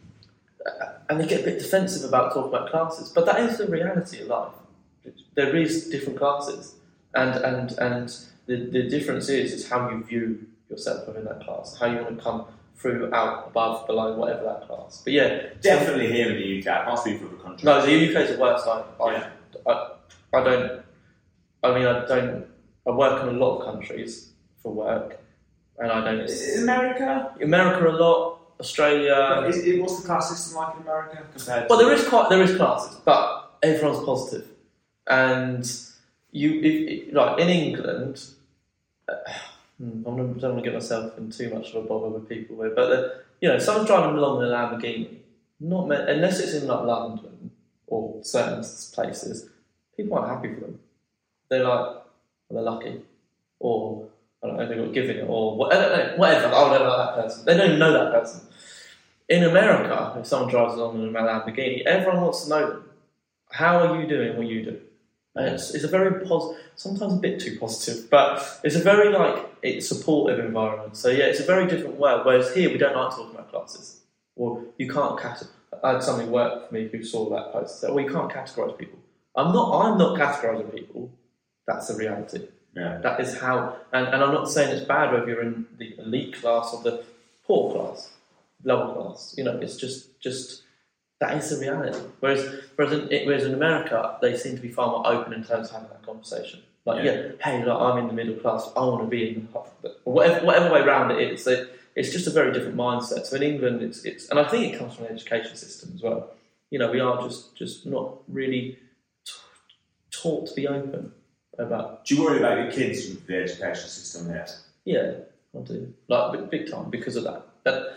And they get a bit defensive about talking about classes, but that is the reality of life. There is different classes, and and and the, the difference is is how you view yourself within that class, how you want to come through, out, above, below, whatever that class. But yeah, definitely here in the U K. I can't speak for the country. No, the U K is the worst. I I, yeah. I I don't. I mean, I don't. I work in a lot of countries for work, and I don't. Is America? America a lot. Australia. Is, is, what's the class system like in America compared? Well, to there is quite there is classes, but everyone's positive, and you if like in England, uh, I don't want to get myself in too much of a bother with people with, but the, you know, someone's driving along in a Lamborghini, not meant, unless it's in like London or certain places, people aren't happy for them. They're like, well, they're lucky, or I don't know, they got given it, or what, I don't know, whatever. Oh, they don't like that person. They don't even know that person. In America, if someone drives along in a Lamborghini, everyone wants to know them. How are you doing what you do? And it's, it's a very positive, sometimes a bit too positive, but it's a very like it's supportive environment. So yeah, it's a very different world. Whereas here, we don't like talking about classes. Or you can't categorize. I had somebody work for me who saw that post. Said, well, you can't categorise people. I'm not. I'm not categorising people. That's the reality. Yeah. That is how, and, and I'm not saying it's bad whether you're in the elite class or the poor class, lower class. You know, it's just, just that is the reality. Whereas, whereas in, whereas in America, they seem to be far more open in terms of having that conversation. Like, yeah, yeah hey, look, I'm in the middle class. I want to be in the whatever, whatever way around it is. They, it's just a very different mindset. So in England, it's, it's, and I think it comes from the education system as well. You know, we are just, just not really t- taught to be open. About. Do you worry about your kids with the education system here? Yeah, I do. Like big, big time because of that. But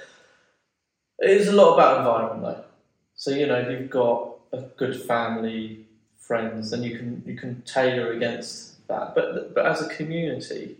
it is a lot about environment though. So you know, if you've got a good family, friends, then you can you can tailor against that. But but as a community,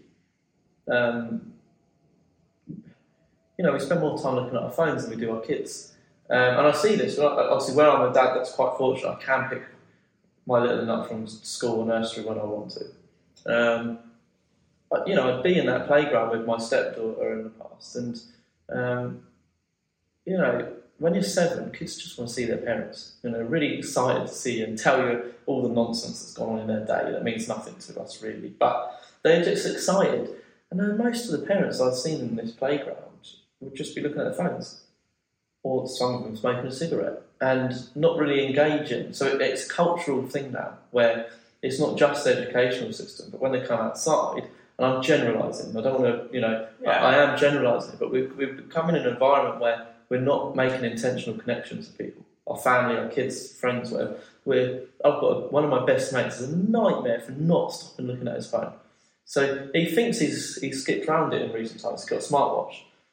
um, you know, we spend more time looking at our phones than we do our kids. Um, and I see this. Obviously, where I'm a dad, that's quite fortunate. I can pick my little one up from school or nursery when I want to. Um, but, you know, I'd be in that playground with my stepdaughter in the past, and um, you know, when you're seven, kids just want to see their parents. You know, really excited to see you and tell you all the nonsense that's gone on in their day that means nothing to us really, but they're just excited. And then most of the parents I've seen in this playground would just be looking at their phones, or some of them smoking a cigarette and not really engaging. So it's a cultural thing now where it's not just the educational system, but when they come outside, and I'm generalising, I don't want to, you know, Yeah. I, I am generalising, but we've, we've become in an environment where we're not making intentional connections with people, our family, our kids, friends, whatever. We're, I've got one of my best mates is a nightmare for not stopping looking at his phone. So he thinks he's he's skipped round it in recent times. He's got a smartwatch.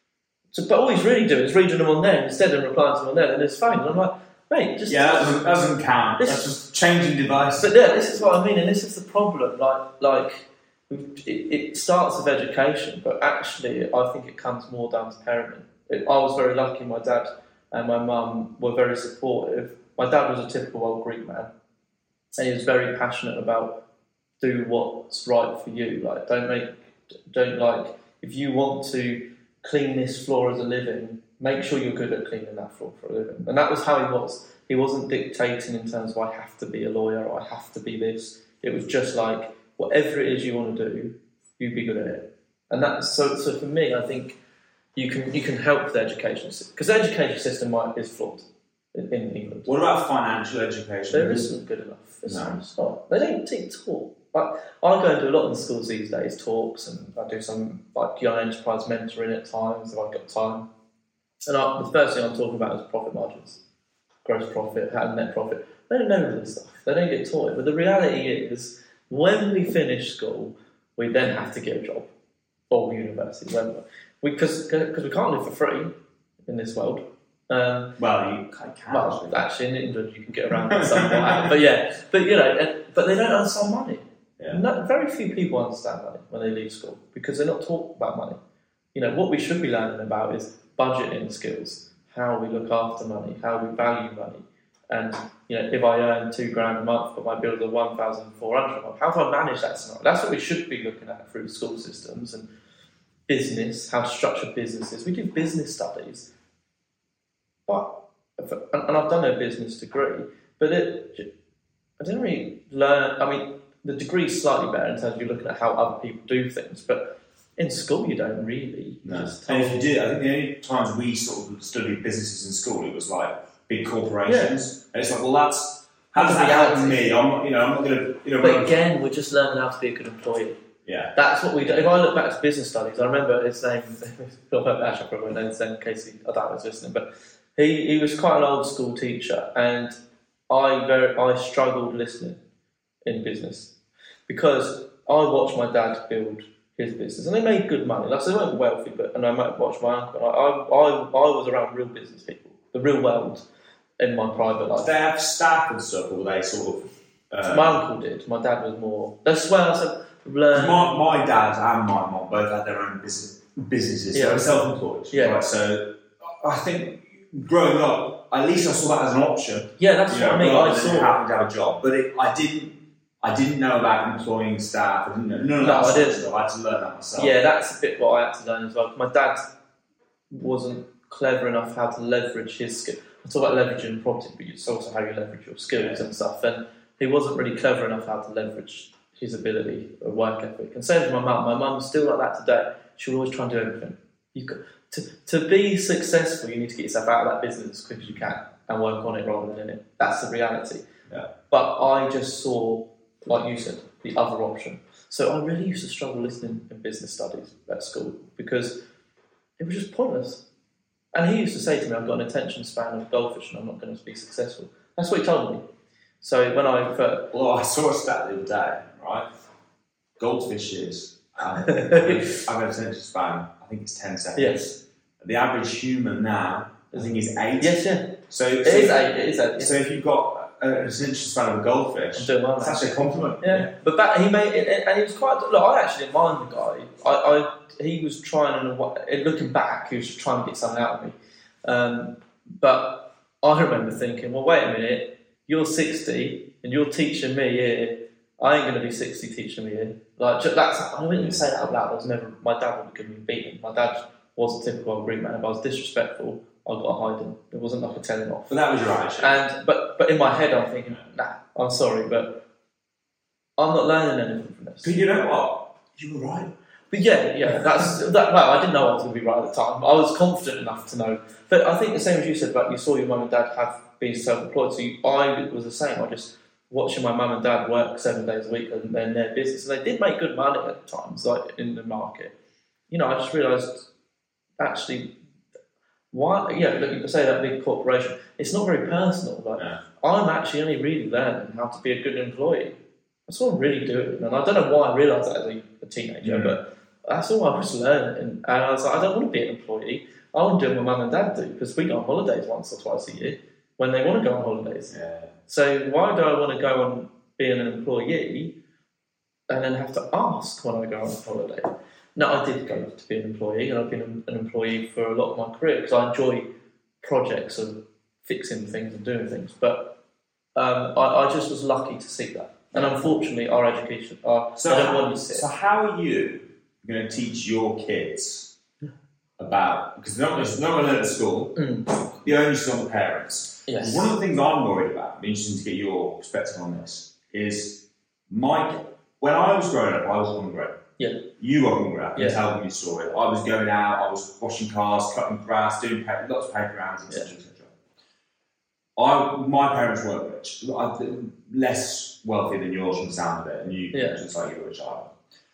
So, but all he's really doing is reading them on there instead of replying to them on there, and his phone. And I'm like, mate, just Yeah, that doesn't, that doesn't count. This- That's just changing device. But yeah, this is what I mean, and this is the problem. Like, like it, it starts with education, but actually, I think it comes more down to parenting. It, I was very lucky. My dad and my mum were very supportive. My dad was a typical old Greek man, and he was very passionate about do what's right for you. Like, don't make, don't like. If you want to clean this floor as a living, make sure you're good at cleaning that floor for a living. And that was how he was. He wasn't dictating in terms of I have to be a lawyer or I have to be this. It was just like whatever it is you want to do, you be good at it. And that's so. So for me, I think you can you can help the education system because the education system might, is flawed in, in England. What about financial education? There isn't good enough. It's No. it's not. They don't teach talk. Like, I go and do a lot in the schools these days, talks, and I do some like young enterprise mentoring at times if I've got time. And I, the first thing I'm talking about is profit margins, gross profit, how to net profit. They don't know all this stuff. They don't get taught it. But the reality is, when we finish school, we then have to get a job or university, whatever. Because we can't live for free in this world. Um, Well, you can. well, actually, in England you can get around it somewhat. But yeah, but you know, and, but they don't understand money. Yeah. No, very few people understand money when they leave school because they're not taught about money. You know, what we should be learning about is budgeting skills, how we look after money, how we value money. And, you know, if I earn two grand a month but my bills are one thousand four hundred a month, how do I manage that scenario? That's what we should be looking at through school systems and business, how to structure businesses. We do business studies, but, and I've done a business degree, but it, I didn't really learn, I mean, the degree is slightly better in terms of you're looking at how other people do things, but in school you don't really. No. Just And if you did, I think the only times we sort of studied businesses in school, it was like big corporations. And it's like, well, that's, how does that help me? I'm not, you know, I'm not going to, you know. But again, we're just learning how to be a good employee. Yeah. That's what we do. If I look back to business studies, I remember his name, actually I probably know his name in case he, I doubt he was listening, but he, he was quite an old school teacher, and I very I struggled listening in business because I watched my dad build his business, and they made good money. Like, so they weren't wealthy, but and I might watch my uncle. I, I, I, I was around real business people, the real world, in my private life. Did they have staff and stuff, or were they sort of? Uh, my uncle did. My dad was more. That's where I said learn. My, my dad and my mum both had their own business, businesses. Yeah. They were self-employed. Yeah. Right, so I think growing up, at least I saw that as an option. Yeah, that's You what know, I mean. rather I than saw. having to have a job, but it, I didn't. I didn't know about employing staff. I didn't know none of No, that I sort of didn't. stuff. I had to learn that myself. Yeah, that's a bit what I had to learn as well. My dad wasn't clever enough how to leverage his skill. I talk about leveraging property, but it's also how you leverage your skills and stuff. And he wasn't really clever enough how to leverage his ability or work ethic. And same with my mum. My mum's still like that today. She'll always try and do everything. You got, to, to be successful, you need to get yourself out of that business as quick as you can and work on it rather than in it. That's the reality. Yeah. But I just saw, like you said, the other option. So I really used to struggle listening in business studies at school because it was just pointless. And he used to say to me, I've got an attention span of goldfish and I'm not going to be successful. That's what he told me. So when I first... Well, I saw a stat the other day, right? Goldfishes um, have an attention span, I think it's ten seconds. Yes. The average human now, I think, is eight. Yes, yeah. So, It so, is eight, it is eight. so if you've got an attention span of a goldfish, I'm doing well that's now. actually a compliment. Yeah, but back, he made it, and he was quite. Look, I actually admired the guy. I, I he was trying, and looking back, he was just trying to get something out of me. Um, but I remember thinking, well, wait a minute, you're sixty and you're teaching me here. I ain't going to be sixty teaching me here. Like ju- that's. I wouldn't even say that out loud. I was never. My dad would have given me beaten. My dad was a typical old Greek man. If I was disrespectful, I got a hiding. It wasn't like a telling off. But that was your attitude. And but but in my head, I'm thinking, nah, I'm sorry, but I'm not learning anything from this. But you know what? You were right. But yeah, yeah, that's that. Well, I didn't know I was going to be right at the time. I was confident enough to know. But I think the same as you said, like you saw your mum and dad have been self-employed. So you, I was the same. I just watching my mum and dad work seven days a week and then their business, and they did make good money at times, like in the market. You know, I just realised actually, why? Yeah, look, you can say that big corporation. It's not very personal. Like Yeah. I'm actually only really learning how to be a good employee. That's all I'm really doing, and I don't know why I realised that as a, a teenager, Mm. but that's all I was learning. And I was like, I don't want to be an employee. I want to do what my mum and dad do, because we go on holidays once or twice a year when they want to go on holidays. Yeah. So why do I want to go on being an employee and then have to ask when I go on holiday? No, I did go to be an employee, and I've been an employee for a lot of my career because I enjoy projects of fixing things and doing things. But um, I, I just was lucky to see that. And unfortunately, our education, our, So, I don't want you to see it. so how are you going to teach your kids about, because they're not, they're not going to learn at school, Mm. the onus is on the parents. Yes. One of the things I'm worried about, be interesting to get your perspective on this, is my, when I was growing up, I was hungry. Yeah. You were hungry. I can Yeah. tell from your story. I was going out, I was washing cars, cutting grass, doing pa- lots of paper rounds, et cetera, et cetera. I, my parents weren't rich. I, less wealthy than yours from the sound of it, and you, Yeah. just like you were a child.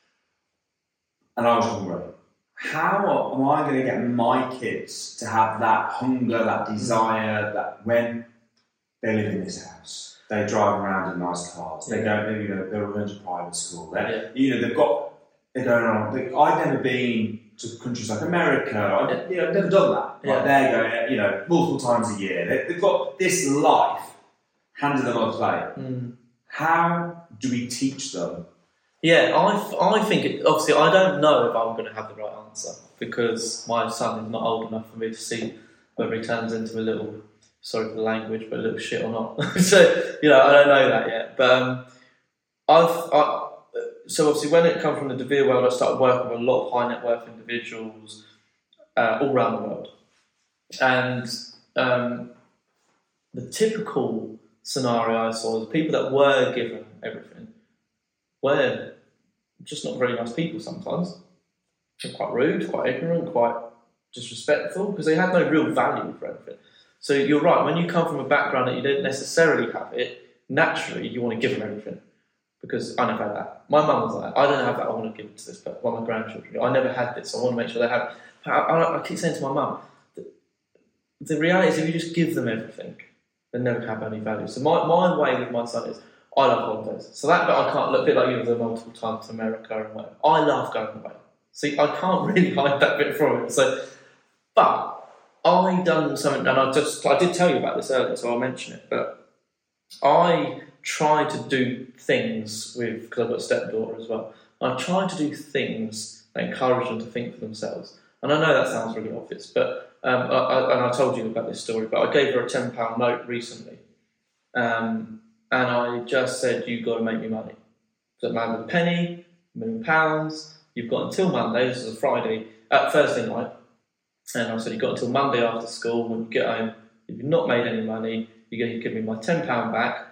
And I was hungry. How am I going to get my kids to have that hunger, that desire, that when they live in this house, they drive around in nice cars, they Yeah. go, you know, they're going to private school, they, Yeah. you know, they've got, they're going on. They, I've never been to countries like America. I've you know, never done that. Yeah. Like they're going, you know, multiple times a year. They, they've got this life handed them on a plate. Mm. How do we teach them? Yeah, I, I think, it, obviously, I don't know if I'm going to have the right answer because my son is not old enough for me to see whether he turns into a little, sorry for the language, but a little shit or not. So, you know, I don't know that yet. But um, I've, I, so obviously when it comes from the De Vere world, I started working with a lot of high net worth individuals uh, all around the world. And um, the typical scenario I saw was people that were given everything were just not very nice people sometimes. They're quite rude, quite ignorant, quite disrespectful, because they had no real value for anything. So you're right, when you come from a background that you don't necessarily have it, naturally you want to give them everything. Because I never had that. My mum was like, I don't have that, I want to give it to this, but one of my grandchildren, I never had this, I want to make sure they have it. I, I, I keep saying to my mum, the, the reality is if you just give them everything, they never have any value. So my, my way with my son is, I love holidays. So that bit I can't look a bit like you with the multiple times to America and whatever. I love going away. See, I can't really hide that bit from him. So, but I done something, and I just I did tell you about this earlier, so I'll mention it. But I tried to do things with, because I've got a stepdaughter as well. I tried to do things that encourage them to think for themselves. And I know that sounds really obvious, but um, I, I, and I told you about this story. But I gave her a ten pound note recently. Um, And I just said, you've got to make me money. Doesn't matter with a penny, a million pounds. You've got until Monday. This is a Friday, uh, Thursday night. And I said, you've got until Monday after school. When you get home, if you've not made any money, you're going to give me my ten pounds back.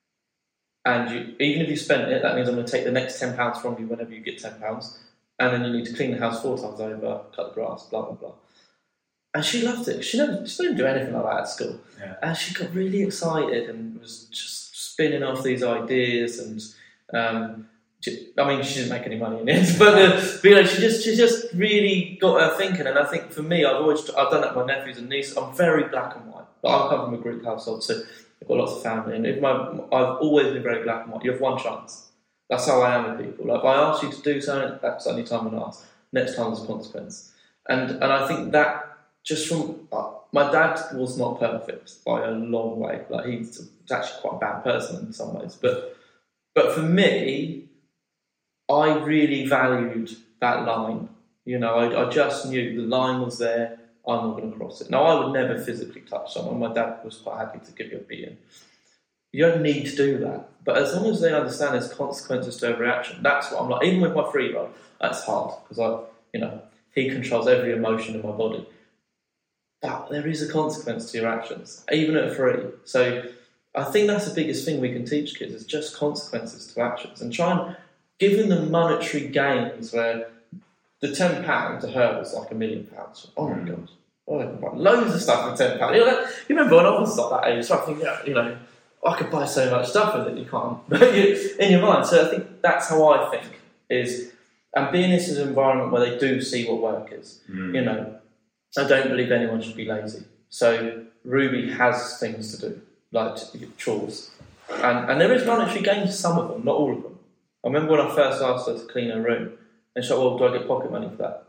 And you, even if you spent it, that means I'm going to take the next ten pounds from you whenever you get ten pounds. And then you need to clean the house four times over, cut the grass, blah, blah, blah. And she loved it. She never, she didn't do anything like that at school. Yeah. And she got really excited and was just spinning off these ideas, and um, she, I mean, she didn't make any money in it, but, uh, but you know, she just she just really got her thinking. And I think for me, I've always I've done that with my nephews and nieces. I'm very black and white, but I come from a Greek household, so I've got lots of family, and if my I've always been very black and white. You have one chance. That's how I am with people. Like if I ask you to do something, that's the only time I'm going to ask. Next time there's a consequence, and and I think that just from uh, my dad was not perfect by a long way. Like he's actually quite a bad person in some ways, but but for me, I really valued that line. You know, I, I just knew the line was there. I'm not going to cross it. Now, I would never physically touch someone. My dad was quite happy to give you a beating. You don't need to do that, but as long as they understand there's consequences to every action, that's what I'm like. Even with my three-year-old, that's hard because I, you know, he controls every emotion in my body. But there is a consequence to your actions, even at three. So I think that's the biggest thing we can teach kids is just consequences to actions, and try and giving them monetary gains where the ten pounds to her was like a million pounds. Oh my god! Oh, I can buy loads of stuff for ten pounds. You know, that, you remember when I was like that age? So I think, yeah, you know, I could buy so much stuff with it, you can't. In your mind. So I think that's how I think is, and being in this environment where they do see what work is. Mm. You know, I don't believe anyone should be lazy. So Ruby has things to do, like chores. And, and there is monetary gain to some of them, not all of them. I remember when I first asked her to clean her room, and she said, well, do I get pocket money for that?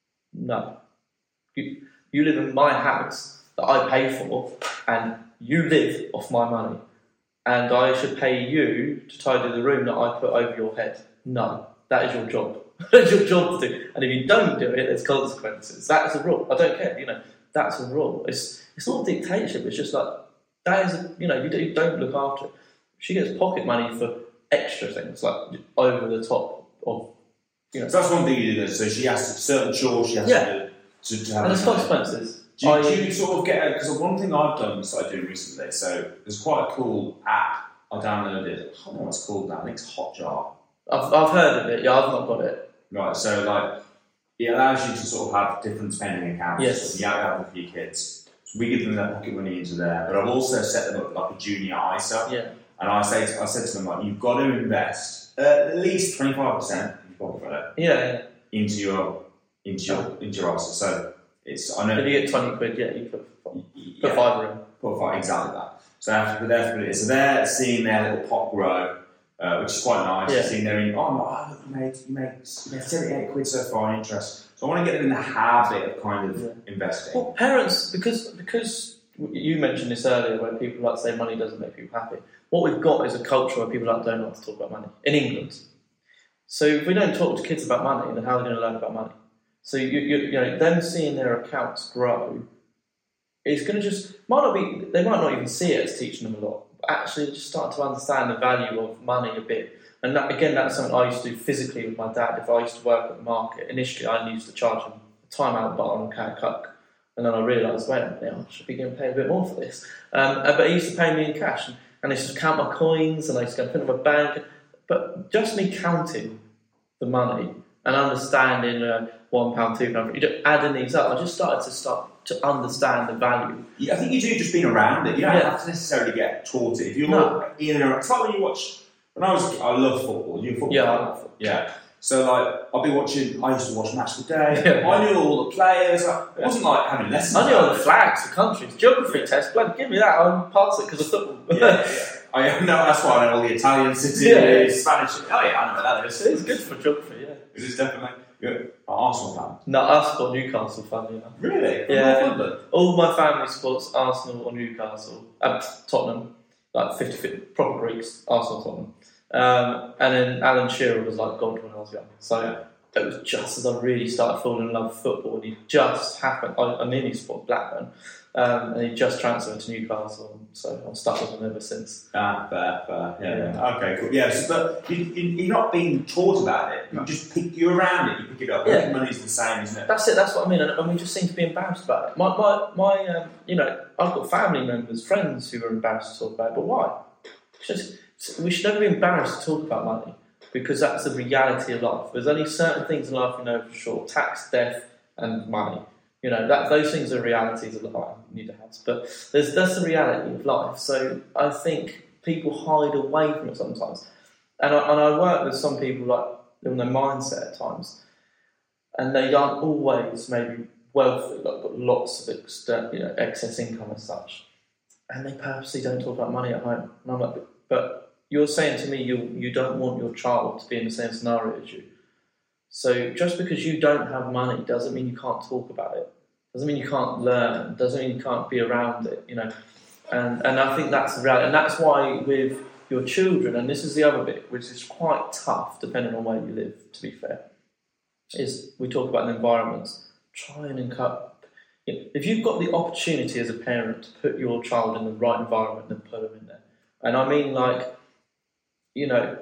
No. You, you live in my house that I pay for, and you live off my money. And I should pay you to tidy the room that I put over your head. No, that is your job. That's your job to do. And if you don't do it, there's consequences. That's a rule. I don't care, you know. That's a rule. It's it's not a dictatorship. It's just like, that is, a, you know, you, do, you don't look after it. She gets pocket money for extra things, like over the top of, you know. So that's one thing you do. So she has to, certain chores she has Yeah. to do to, to have. And there's consequences. Do you, I, do you sort of get, because one thing I've done, started doing recently, so there's quite a cool app I downloaded. I don't know what it's called now. I think it's Hotjar. I've, I've heard of it. Yeah, I've not got it. Right, so like it allows you to sort of have different spending accounts. Yes. So you have them for your kids. So we give them their pocket money into there, but I've also set them up like a junior I S A. Yeah. And I say to, I said to them like, you've got to invest uh, at least twenty-five percent of your pocket credit Yeah, yeah. into your into your into your I S A. So it's I know If you get twenty quid, yeah, you put, put yeah, five in. put five exactly that. So I have to put there for it. So they're seeing their little pot grow. Uh, which is quite nice. Yeah. Seeing their in, oh, oh look, you made you made you made seventy-eight quid so far in interest. So I want to get them in the habit of kind of Yeah. investing. Well, parents, because because you mentioned this earlier, where people like to say money doesn't make people happy. What we've got is a culture where people like don't like to talk about money in England. So if we don't talk to kids about money, then how are they going to learn about money? So you you, you know them seeing their accounts grow, it's going to just might not be. They might not even see it as teaching them a lot. Actually just start to understand the value of money a bit. And that, again, that's something I used to do physically with my dad. If I used to work at the market, initially I used to charge him a time out bar on a can of Coke. And then I realised, wait a minute, I should be getting paid a bit more for this. Um, but he used to pay me in cash. And, and I used to count my coins, and I used to go put them in my bank. But just me counting the money and understanding uh, one pound, two pound, you know, adding these up, I just started to start to understand the value. Yeah, I think you do just being around it. You don't Yeah. have to necessarily get taught it. If you're No. in and around, it's like when you watch. When I was, a kid, I love football. You football? Yeah, I love football. Yeah. So like, I'll be watching. I used to watch Match of the Day. Yeah. I knew all the players. Like, it wasn't like having lessons. I knew all the flags, the countries, geography test. Bloody give me that. I'm past it because of football. Yeah, yeah. I know. That's why I know all the Italian cities, Yeah. Spanish. Oh yeah, I know where that is. It's good for geography. Yeah. Is this definitely you're an Arsenal fan? No, Arsenal, Newcastle fan, you know. Really? From Yeah. North London? All my family supports Arsenal or Newcastle, uh, Tottenham, like fifty-fifty, proper Greeks, Arsenal, Tottenham. Um, and then Alan Shearer was like God when I was young. So it was just as I really started falling in love with football, and he just happened. I, I nearly supported Blackburn, um, and he just transferred to Newcastle, so I've stuck with him ever since. Ah, fair, fair. Yeah, Yeah. yeah. Okay, cool. Yeah, so, but you, you, you're not being taught about it. You just pick, you're around it, you pick it up. Yeah. Money's the same, isn't it? That's it. That's what I mean, and, and we just seem to be embarrassed about it. My, my, my um, you know, I've got family members, friends who are embarrassed to talk about it. But why? It's just, we should never be embarrassed to talk about money, because that's the reality of life. There's only certain things in life we know for sure: tax, death, and money. You know, that those things are realities of life. You need to have, but there's that's the reality of life. So I think people hide away from it sometimes, and I, and I work with some people like in their mindset at times, and they aren't always maybe wealthy, like got lots of extra, you know, excess income as such, and they purposely don't talk about money at home. And I'm like, but you're saying to me you you don't want your child to be in the same scenario as you. So just because you don't have money doesn't mean you can't talk about it. Doesn't mean you can't learn. Doesn't mean you can't be around it. You know, and and I think that's the reality. And that's why with your children, and this is the other bit, which is quite tough depending on where you live. To be fair, is we talk about the environments. Try and encourage. If you've got the opportunity as a parent to put your child in the right environment, then put them in there. And I mean, like, you know,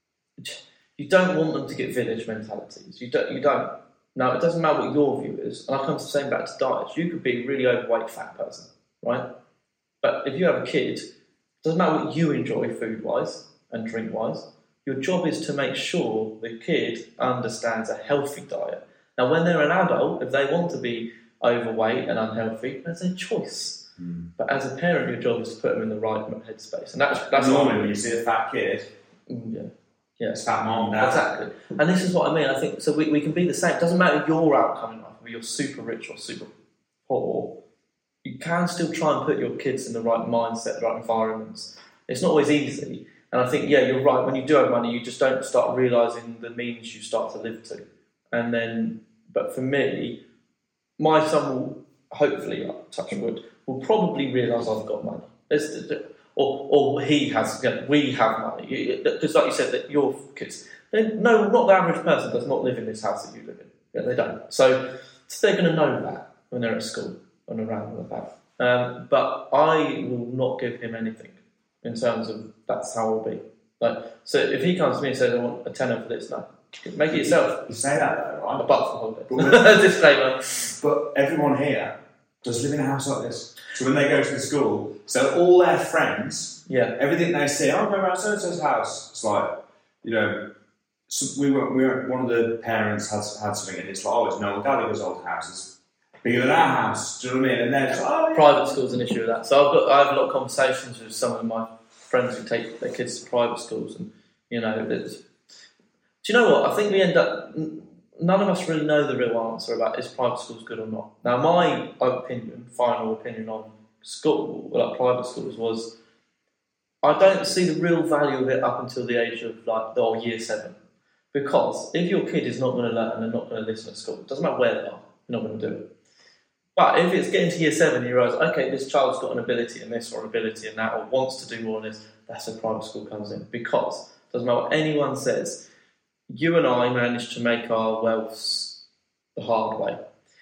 you don't want them to get village mentalities. You don't. You don't. Now, it doesn't matter what your view is. And I come to the same back to diets. You could be a really overweight fat person, right? But if you have a kid, it doesn't matter what you enjoy food-wise and drink-wise. Your job is to make sure the kid understands a healthy diet. Now, when they're an adult, if they want to be overweight and unhealthy, that's their choice. Mm. But as a parent, your job is to put them in the right headspace, and that's that's normally when you see a fat kid, yeah, yeah, it's fat mom, dad. Exactly. And this is what I mean. I think so. We, we can be the same. It doesn't matter your outcome in life, whether you're super rich or super poor. You can still try and put your kids in the right mindset, the right environments. It's not always easy. And I think, yeah, you're right. When you do have money, you just don't start realising the means you start to live to. And then, but for me, my son will, hopefully, touch wood, will probably realise I've got money. It's, or, or he has, you know, we have money. Because like you said, that your kids, no, not the average person does not live in this house that you live in. Yeah, they don't. So, so they're going to know that when they're at school and around and about. Um, but I will not give him anything in terms of that's how I'll be. Like, so if he comes to me and says, I want a tenner for this, no. Make it yourself. You say that though, right? Apart from holiday. Disclaimer. But everyone here does live in a house like this. So when they go to the school, so all their friends, yeah, everything they see, oh, go around so-and-so's house. It's like, you know, so we were, we were, one of the parents had, had something and it's like, oh, it's Noel Gallagher's old house. It's bigger than our house. Do you know what I mean? And they're just, oh, yeah. Private school's an issue with that. So I've got, I have a lot of conversations with some of my friends who take their kids to private schools, and you know, it's, do you know what? I think we end up. None of us really know the real answer about is private schools good or not. Now, my opinion, final opinion on school, like private schools, was I don't see the real value of it up until the age of like oh, year seven, because if your kid is not going to learn and they're not going to listen at school, it doesn't matter where they are, you're not going to do it. But if it's getting to year seven, you realise, okay, this child's got an ability in this or an ability in that, or wants to do more in this, that's where private school comes in. Because, doesn't matter what anyone says, you and I managed to make our wealths the hard way.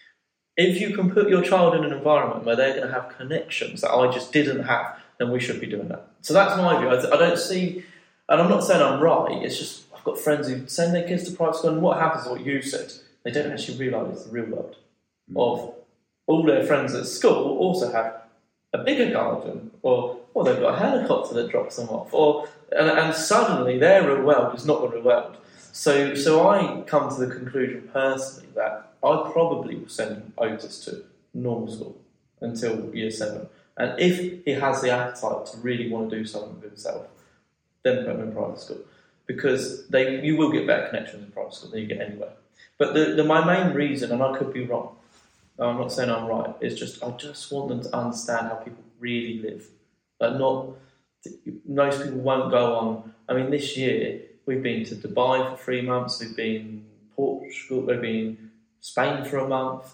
If you can put your child in an environment where they're going to have connections that I just didn't have, then we should be doing that. So that's my view. I, th- I don't see, and I'm not saying I'm right, it's just I've got friends who send their kids to private school, and what happens is what you said, they don't actually realise the real world mm. of all their friends at school also have a bigger garden, or or they've got a helicopter that drops them off, or and, and suddenly their real world is not the real world. So so I come to the conclusion personally that I probably will send Otis to normal school until year seven, and if he has the appetite to really want to do something with himself, then put him in private school, because they you will get better connections in private school than you get anywhere. But the, the my main reason, and I could be wrong, I'm not saying I'm right, it's just I just want them to understand how people really live. Like not, most people won't go on. I mean, this year we've been to Dubai for three months, we've been Portugal, we've been Spain for a month.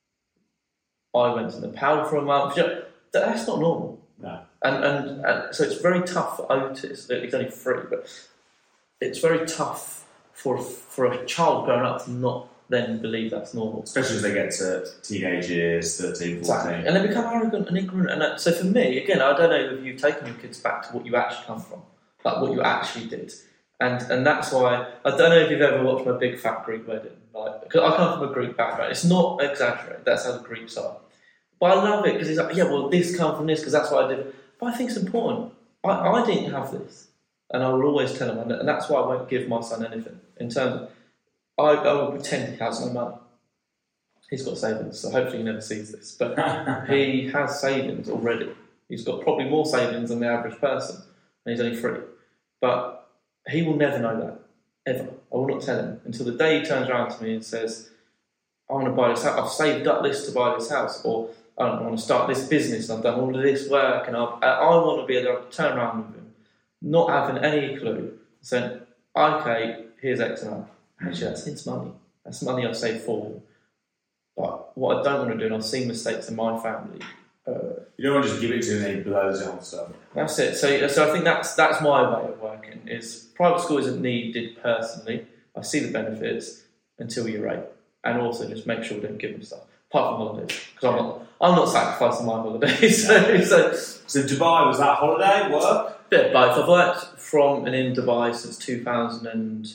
I went to Nepal for a month. That's not normal. No. And, and and so it's very tough for Otis. He's only three, but it's very tough for for a child growing up to not then believe that's normal. Especially as they get to teenage years, thirteen, fourteen. Exactly. And they become arrogant and ignorant. And that, so for me, again, I don't know if you've taken your kids back to what you actually come from, like what you actually did. And and that's why, I don't know if you've ever watched My Big Fat Greek Wedding. Like, because I come from a Greek background. It's not exaggerated. That's how the Greeks are. But I love it because he's like, yeah, well, this comes from this because that's what I did. But I think it's important. I, I didn't have this. And I will always tell him. And, and that's why I won't give my son anything. In terms of, I, I will pretend he has no money. He's got savings, so hopefully he never sees this. But he has savings already. He's got probably more savings than the average person. And he's only three. But he will never know that. Ever. I will not tell him until the day he turns around to me and says, I want to buy this house. I've saved up this to buy this house. Or I don't want to start this business and I've done all of this work and I've, I want to be able to turn around with him, not having any clue, saying, okay, here's X amount. Actually, that's his money. That's money I've saved for him. But what I don't want to do, and I've seen mistakes in my family. Uh, you don't want to just give it to him and then he blows it on stuff. That's it. So, so I think that's that's my way of working. Is private school isn't needed personally. I see the benefits until you're eight, and also just make sure we don't give them stuff. Apart from holidays, because I'm not I'm not sacrificing my holidays. so, so, so Dubai, was that holiday work? Bit of both. I've worked from and in Dubai since two thousand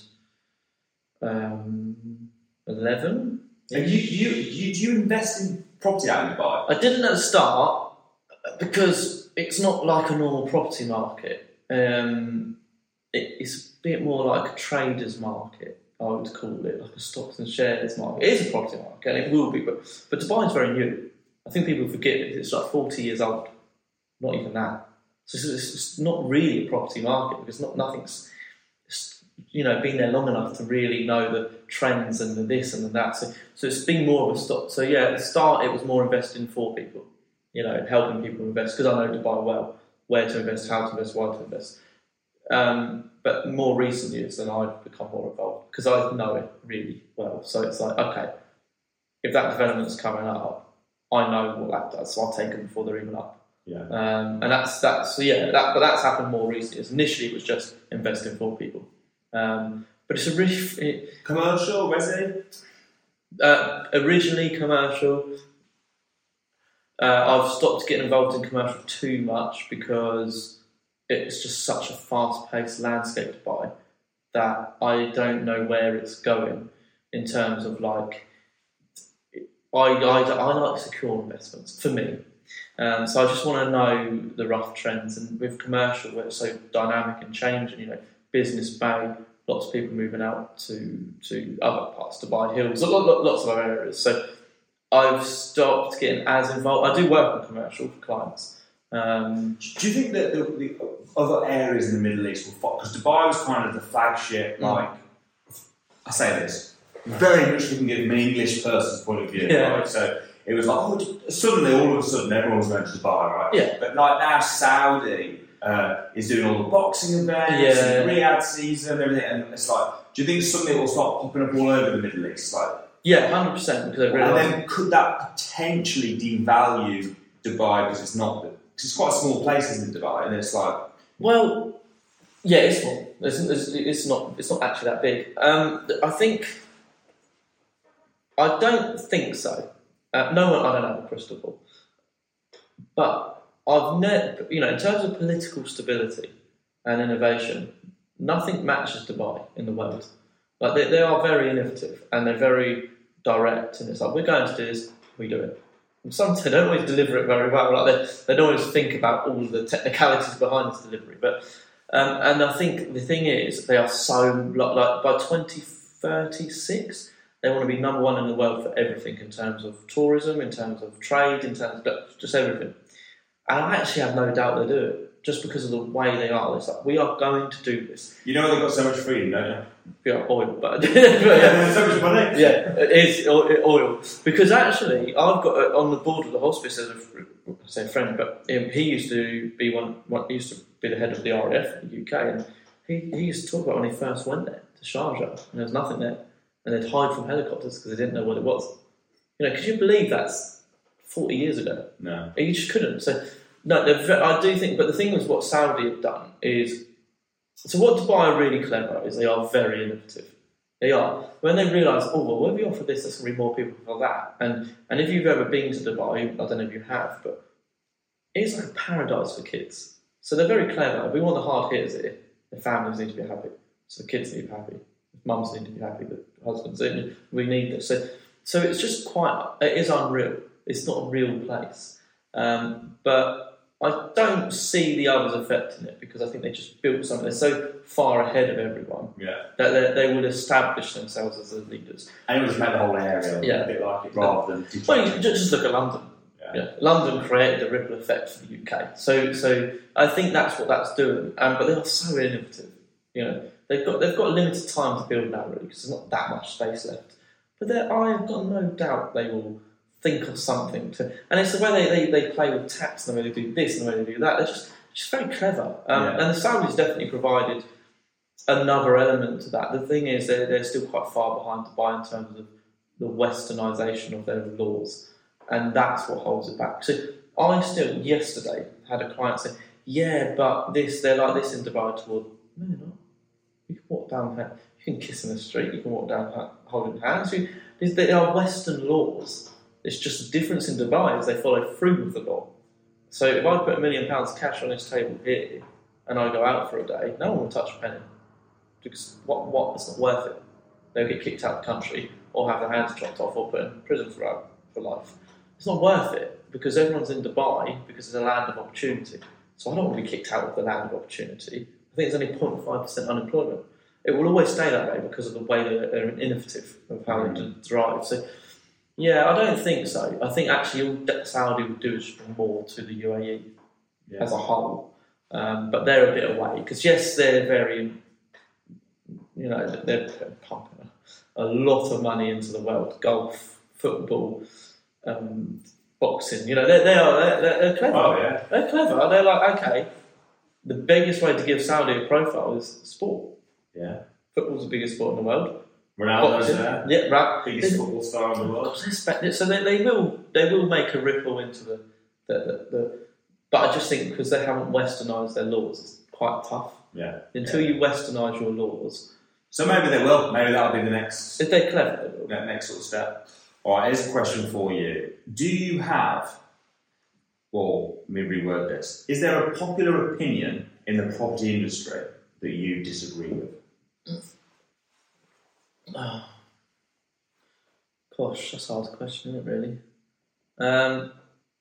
eleven. And you, you, you, do you invest in property out in Dubai? I didn't at the start because it's not like a normal property market. Um, it, it's a bit more like a trader's market, I would call it, like a stocks and shares market. It is a property market, and it will be, but, but Dubai is very new. I think people forget it. It's like forty years old, not even that. So it's, it's not really a property market because not nothing's, you know, been there long enough to really know the trends and the this and the that. So, so it's been more of a stop. So yeah, at the start it was more investing for people, you know, helping people invest because I know Dubai well, where to invest, how to invest, why to invest. Um, but more recent years, then I've become more involved because I know it really well. So it's like, okay, if that development's coming up, I know what that does, so I'll take them before they're even up. Yeah. Um, and that's that's so yeah, that, but that's happened more recently. Initially, it was just investing for people. Um, but it's a really it, commercial, resi? Uh, originally commercial. Uh, I've stopped getting involved in commercial too much because it's just such a fast-paced landscape to buy that I don't know where it's going in terms of like. I I, I like secure investments for me. Um, so I just want to know the rough trends, and with commercial, where it's so dynamic and changing, you know, Business Bay, lots of people moving out to to other parts, Dubai Hills, lots of other areas. So I've stopped getting as involved. I do work on commercial for clients. Um, do you think that the, the other areas in the Middle East will follow? Because Dubai was kind of the flagship. Like, I say this very much from an English person's point of view, yeah. right? So. It was like, oh, suddenly, all of a sudden, everyone was going to Dubai, right? Yeah. But like now, Saudi uh, is doing all the boxing events, yeah. and Riyadh season, and everything. And it's like, do you think suddenly it will start popping up all over the Middle East? Like, yeah, one hundred percent. Because and then could that potentially devalue Dubai because it's not, because it's quite a small place, isn't it, Dubai? And it's like, well, yeah, it's small. It's, it's, it's not. It's not actually that big. Um, I think. I don't think so. Uh, no one, I don't have a crystal ball, but I've never, you know, in terms of political stability and innovation, nothing matches Dubai in the world. Like they, they are very innovative and they're very direct, and it's like we're going to do this, we do it. And sometimes they don't always deliver it very well. Like they, they don't always think about all the technicalities behind this delivery. But um, and I think the thing is, they are so like by twenty thirty-six. They want to be number one in the world for everything in terms of tourism, in terms of trade, in terms of just everything. And I actually have no doubt they do it, just because of the way they are. It's like, we are going to do this. You know they've got so much freedom, don't you? Yeah, oil, but... but yeah, so much money. Yeah, it is oil. Because actually, I've got, uh, on the board of the hospice, as a, I say friend, but um, he used to be one, one, he used to be the head of the R A F in the U K, and he, he used to talk about when he first went there, to Sharjah, and there was nothing there. And they'd hide from helicopters because they didn't know what it was. You know, could you believe that's forty years ago? No. You just couldn't. So, no, I do think, but the thing is what Saudi have done is, so what Dubai are really clever is they are very innovative. They are. When they realise, oh, well, when we offer this, there's going to be more people for that. And and if you've ever been to Dubai, I don't know if you have, but it's like a paradise for kids. So they're very clever. We want the hard hitters here. The families need to be happy. So the kids need to be happy. Mums need to be happy, the husbands, we need this. So, so it's just quite, it is unreal. It's not a real place. Um, but I don't see the others affecting it because I think they just built something. They're so far ahead of everyone yeah. that they, they would establish themselves as the leaders. And it would just make the whole area yeah. a bit like it rather than... Well, you just look at London. Yeah. Yeah. London created a ripple effect for the U K. So, so I think that's what that's doing. Um, but they are so innovative, you know. They've got they've got limited time to build now, really, because there's not that much space left. But I have got no doubt they will think of something to, and it's the way they, they, they play with tax and the way they do this and the way they do that. They're just just very clever. Um, yeah. And the Saudis definitely provided another element to that. The thing is, they're they're still quite far behind Dubai in terms of the westernisation of their laws, and that's what holds it back. So I still yesterday had a client say, "Yeah, but this they're like this in Dubai toward no, they're not." You can walk down, you can kiss in the street, you can walk down holding hands. You, there are Western laws. It's just the difference in Dubai is they follow through with the law. So if I put a million pounds cash on this table here and I go out for a day, no one will touch a penny. Because what, what, it's not worth it. They'll get kicked out of the country or have their hands chopped off or put in prison for, for life. It's not worth it because everyone's in Dubai because it's a land of opportunity. So I don't want to be kicked out of the land of opportunity. I think it's only zero point five percent unemployment. It will always stay that way because of the way that they're innovative of how they drive. So, Yeah, I don't think so. I think actually all that Saudi would do is bring more to the U A E yeah. as a whole. Um, but they're a bit away because yes, they're very, you know, they're pumping a lot of money into the world: golf, football, um, boxing. You know, they they are they're, they're clever. Oh yeah, they're clever. They're like, okay, the biggest way to give Saudi a profile is sport. Yeah, football's the biggest sport in the world. Ronaldo's there. Yeah, right. Biggest football star in the world. So they, they will they will make a ripple into the the, the, the but I just think because they haven't westernised their laws, it's quite tough. Yeah. Until yeah. you westernise your laws. So maybe they will. Maybe that'll be the next. If they're clever, they will. That next sort of step. All right. Here's a question for you. Do you have, well, let me reword this. Is there a popular opinion in the property industry that you disagree with? Oh. Gosh, that's a hard question, isn't it, really? Um,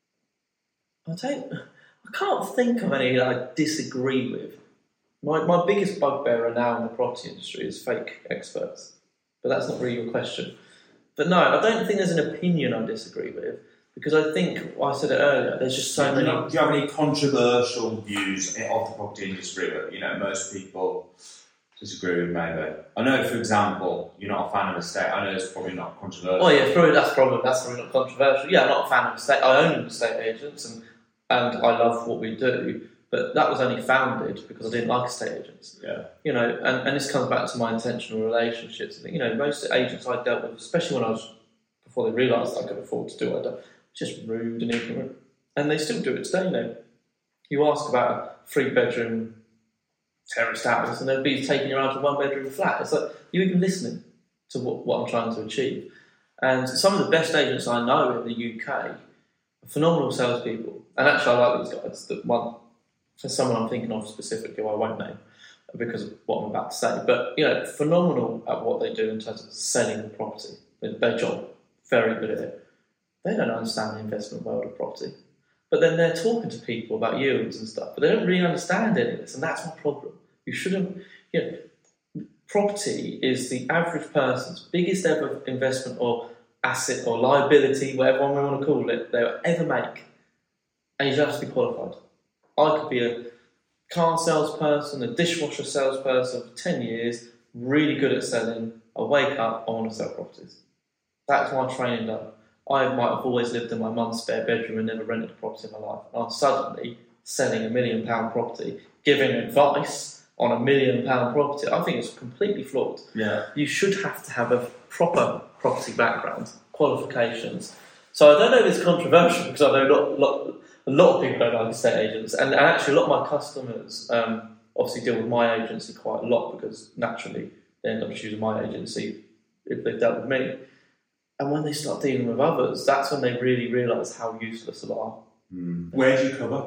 I don't... I can't think of any that I disagree with. My my biggest bugbear now in the property industry is fake experts. But that's not really your question. But no, I don't think there's an opinion I disagree with, because I think, well, I said it earlier, there's just so do many... You, do you have any controversial views of the property industry that, you know, most people disagree with, maybe? I know, for example, you're not a fan of estate. I know it's probably not controversial. Oh yeah, probably that's probably that's probably not controversial. Yeah, I'm not a fan of estate. I own estate agents, and and I love what we do. But that was only founded because I didn't like estate agents. Yeah. You know, and, and this comes back to my intentional relationships. I think, you know, most agents I dealt with, especially when I was before they realised I could afford to do what I done, just rude and ignorant. And they still do it today. You know, you ask about a three bedroom terraced house, and they'll be taking you around to a one bedroom flat. It's like, you're even listening to what, what I'm trying to achieve. And some of the best agents I know in the U K are phenomenal salespeople. And actually, I like these guys. The one, for someone I'm thinking of specifically, who I won't name because of what I'm about to say. But, you know, phenomenal at what they do in terms of selling the property. Their job, very good at it. They don't understand the investment world of property. But then they're talking to people about yields and stuff, but they don't really understand any of this, and that's my problem. You shouldn't, you know, property is the average person's biggest ever investment or asset or liability, whatever one we want to call it, they'll ever make. And you just have to be qualified. I could be a car salesperson, a dishwasher salesperson for ten years, really good at selling. I wake up, I want to sell properties. That's my training done. I might have always lived in my mum's spare bedroom and never rented a property in my life. And I'm suddenly selling a million pound property, giving advice on a million pound property. I think it's completely flawed. Yeah. You should have to have a proper property background, qualifications. So I don't know if it's controversial, because I know a lot, lot, a lot of people don't like estate agents. And, and actually a lot of my customers um, obviously deal with my agency quite a lot, because naturally they end up choosing my agency if they've dealt with me. And when they start dealing with others, that's when they really realise how useless a lot are. Mm. Where do you cover?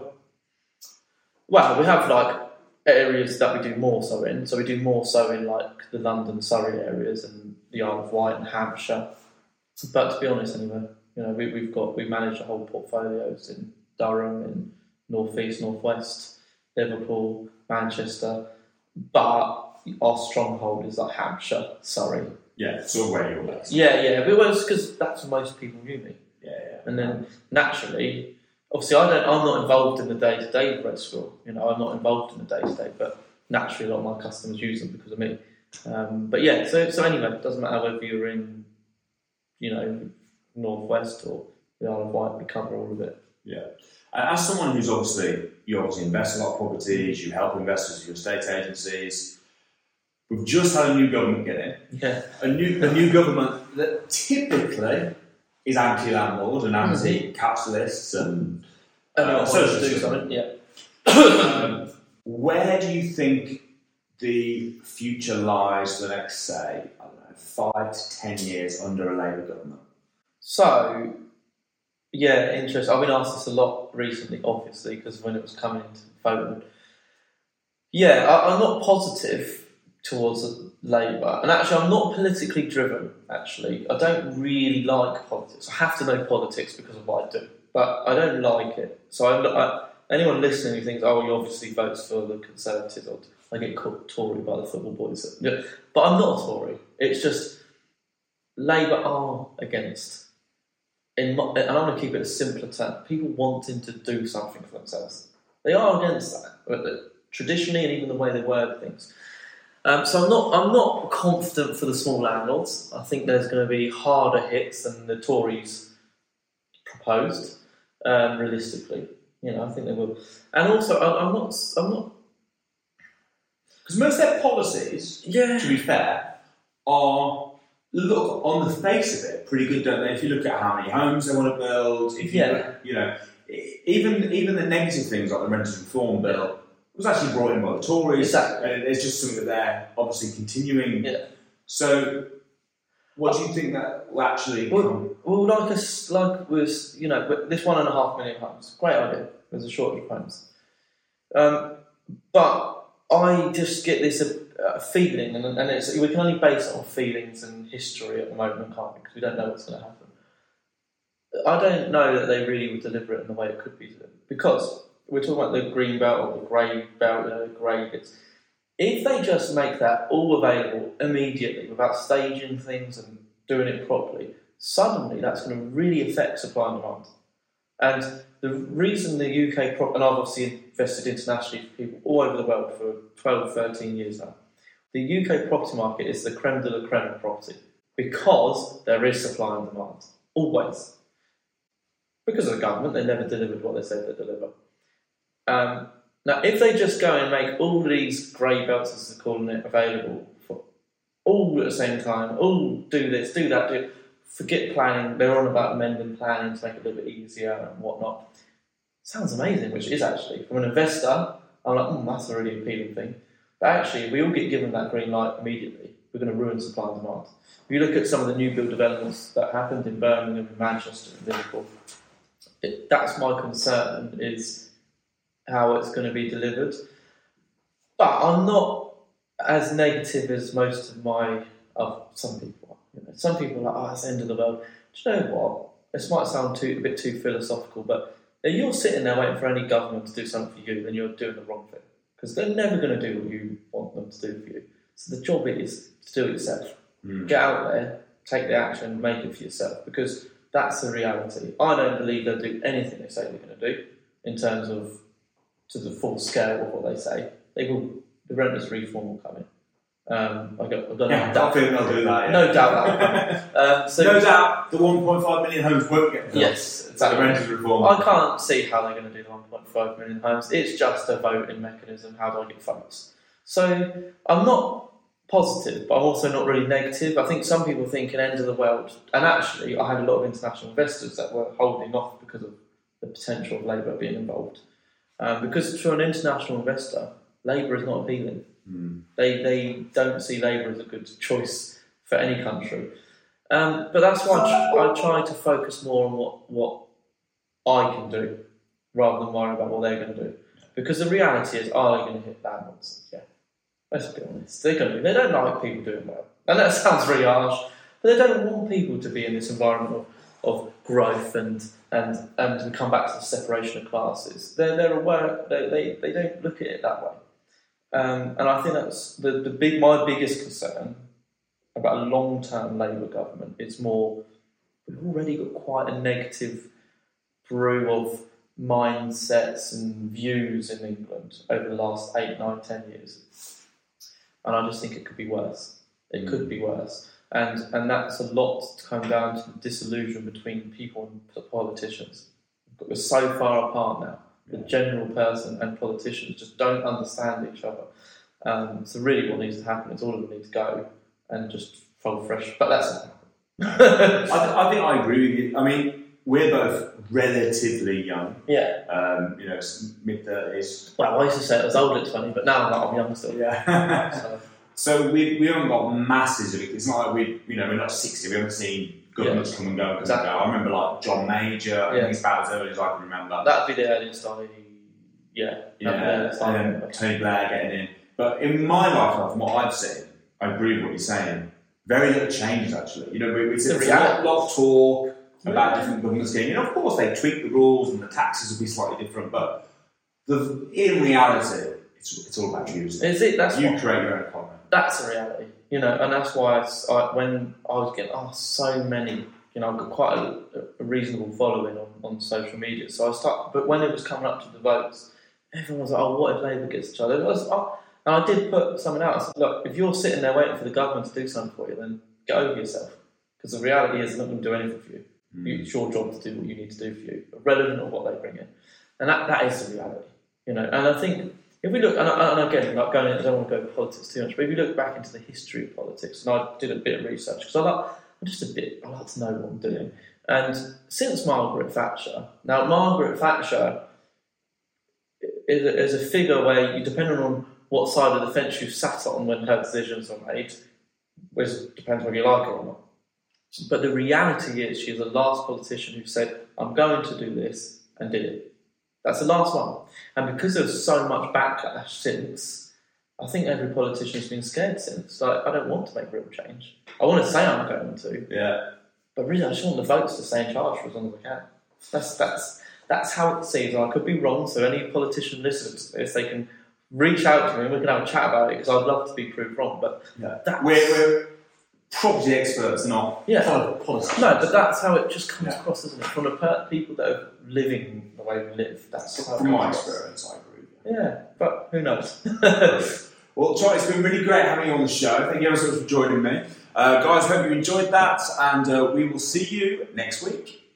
Well, we have like areas that we do more so in. So we do more so in like the London, Surrey areas and the Isle of Wight and Hampshire. But to be honest, anyway, you know, we, we've got we manage the whole portfolios in Durham, in North East, North West, Liverpool, Manchester. But our stronghold is like Hampshire, Surrey. Yeah, so where you're based. Yeah, yeah, but it was because that's where most people knew me. Yeah, yeah. And then naturally, obviously, I don't. I'm not involved in the day to day of Red Squirrel. You know, I'm not involved in the day to day. But naturally, a lot of my customers use them because of me. Um, but yeah, so so anyway, it doesn't matter whether you're in, you know, Northwest or the Isle of Wight. We cover all of it. Yeah. As someone who's obviously you obviously invest in a lot of properties, you help investors with your estate agencies. We've just had a new government get in. Yeah. A new a new government that typically is anti-landlord and anti-capitalists and uh, social do system. something. Yeah. um, where do you think the future lies for the next, say, I don't know, five to ten years under a Labour government? So, yeah, interesting. I've been asked this a lot recently, obviously, because when it was coming to voting. Yeah, I, I'm not positive towards Labour, and actually I'm not politically driven. Actually, I don't really like politics. I have to know politics because of what I do, but I don't like it. So I, I, anyone listening who thinks, "Oh, he obviously votes for the Conservatives," or I get called Tory by the football boys. Yeah, but I'm not a Tory. It's just Labour are against in my, and I'm going to keep it a simpler term, people wanting to do something for themselves. They are against that, but traditionally and even the way they word things. Um, so I'm not I'm not confident for the small landlords. I think there's going to be harder hits than the Tories proposed, um, realistically. You know, I think they will. And also, I, I'm not I'm not because most of their policies, yeah. to be fair, are look on the face of it pretty good, don't they? If you look at how many homes they want to build, if you yeah. look, you know, even even the negative things like the Renters Reform Bill was actually brought in by the Tories. Exactly. And it's just something that they're obviously continuing. Yeah. So, what do you think that will actually well, come? Well, like us, like was you know, this one and a half million homes, great idea. There's a shortage of homes, um, but I just get this uh, feeling, and, and it's, we can only base it on feelings and history at the moment, can't we? Because we don't know what's going to happen. I don't know that they really would deliver it in the way it could be delivered, because we're talking about the green belt or the grey belt, you know, the grey bits. If they just make that all available immediately without staging things and doing it properly, suddenly that's going to really affect supply and demand. And the reason the U K, prop- and I've obviously invested internationally for people all over the world for twelve, thirteen years now, the U K property market is the creme de la creme of property because there is supply and demand, always. Because of the government, they never delivered what they said they'd deliver. Um, now, if they just go and make all these grey belts, as they're calling it, available for all at the same time, all do this, do that, do forget planning, they're on about amending planning to make it a little bit easier and whatnot. Sounds amazing, which is actually. From an investor, I'm like, mm, that's a really appealing thing. But actually, if we all get given that green light immediately, we're going to ruin supply and demand. If you look at some of the new build developments that happened in Birmingham, in Manchester, and Liverpool, it, that's my concern, is how it's going to be delivered. But I'm not as negative as most of my, of some people are. You know, some people are like, oh, it's the end of the world. Do you know what? This might sound too, a bit too philosophical, but if you're sitting there waiting for any government to do something for you, then you're doing the wrong thing. Because they're never going to do what you want them to do for you. So the job is to do it yourself. Mm. Get out there, take the action, make it for yourself. Because that's the reality. I don't believe they'll do anything they say they're going to do in terms of to the full scale of what they say. They will. The Renters Reform will come in. Um, I got, I don't yeah, know. I think they'll do that. Yeah. No doubt that will come. Um, so no doubt the one point five million homes won't get built. Yes, exactly. The Renters Reform. I can't see how they're going to do the one point five million homes. It's just a voting mechanism. How do I get votes? So I'm not positive, but I'm also not really negative. I think some people think an end of the world, and actually I had a lot of international investors that were holding off because of the potential of Labour being involved. Um, because for an international investor, Labour is not appealing. Mm. They they don't see Labour as a good choice for any country. Um, but that's why I, tr- I try to focus more on what, what I can do rather than worry about what they're going to do. Because the reality is, are they going to hit landlords? Yeah. Let's be honest. They're going to. They don't like people doing well. And that sounds really harsh, but they don't want people to be in this environment of, of growth and and and we come back to the separation of classes. They're they're aware. They they, they don't look at it that way. Um, and I think that's the, the big my biggest concern about a long-term Labour government. It's more, we've already got quite a negative brew of mindsets and views in England over the last eight, nine, ten years. And I just think it could be worse. It could be worse. And and that's a lot to come down to the disillusion between people and politicians. We're so far apart now. The general person and politicians just don't understand each other. Um, so really what needs to happen is all of them need to go and just fold fresh. But that's not happening. I, I think I agree with you. I mean, we're both relatively young. Yeah. Um, you know, mid thirties. Well, I used to say I was old at twenty, but now I'm, like, I'm young still. Yeah. so so we, we haven't got masses of it. It's not like we, you know, we're not sixty. We haven't seen governments yeah. come and go. Exactly. I remember like John Major. I yeah. think it's about as early as I can remember. That'd be the earliest I, yeah. Yeah. The and then Tony Blair getting in. But in my lifetime, from what I've seen, I agree with what you're saying. Very little changes actually. You know, it's, it's a lot, lot of talk about different governments getting in. Of course, they tweak the rules and the taxes will be slightly different, but the, in reality, it's, it's all about you. Is it? That's you what, create your own economy. That's the reality, you know, and that's why I, I, when I was getting asked so many you know, I've got quite a, a reasonable following on, on social media. So I start, but when it was coming up to the votes, everyone was like, "Oh, what if Labour gets the charge?" I was, oh, and I did put something out. I said, "Look, if you're sitting there waiting for the government to do something for you, then get over yourself, because the reality is, they're not going to do anything for you. Mm. It's your job to do what you need to do for you, irrelevant of what they bring in, and that, that is the reality, you know." And I think if we look, and, I, and again, like going, I don't want to go into politics too much, but if you look back into the history of politics, and I did a bit of research because I like, I'm just a bit, I like to know what I'm doing. And since Margaret Thatcher, now Margaret Thatcher is a, is a figure where you, depending on what side of the fence you've sat on when her decisions are made, which depends whether you like her or not. But the reality is, she's the last politician who said, "I'm going to do this," and did it. That's the last one. And because there's so much backlash since, I think every politician's been scared since. Like, I don't want to make real change. I want to say I'm going to. Yeah. But really, I just want the votes to stay in charge for as long as I can. That's that's that's how it seems. I could be wrong, so any politician listening to this, they can reach out to me and we can have a chat about it, because I'd love to be proved wrong. But yeah. that's... We're, we're property experts, not yeah. politicians. No, but that's how it just comes yeah. across, isn't it? From the per- people that are living the way we live. That's how From my experience, I agree. Yeah, but who knows? Well, Charlie, it's been really great having you on the show. Thank you ever so much for joining me. Uh, guys, hope you enjoyed that, and uh, we will see you next week.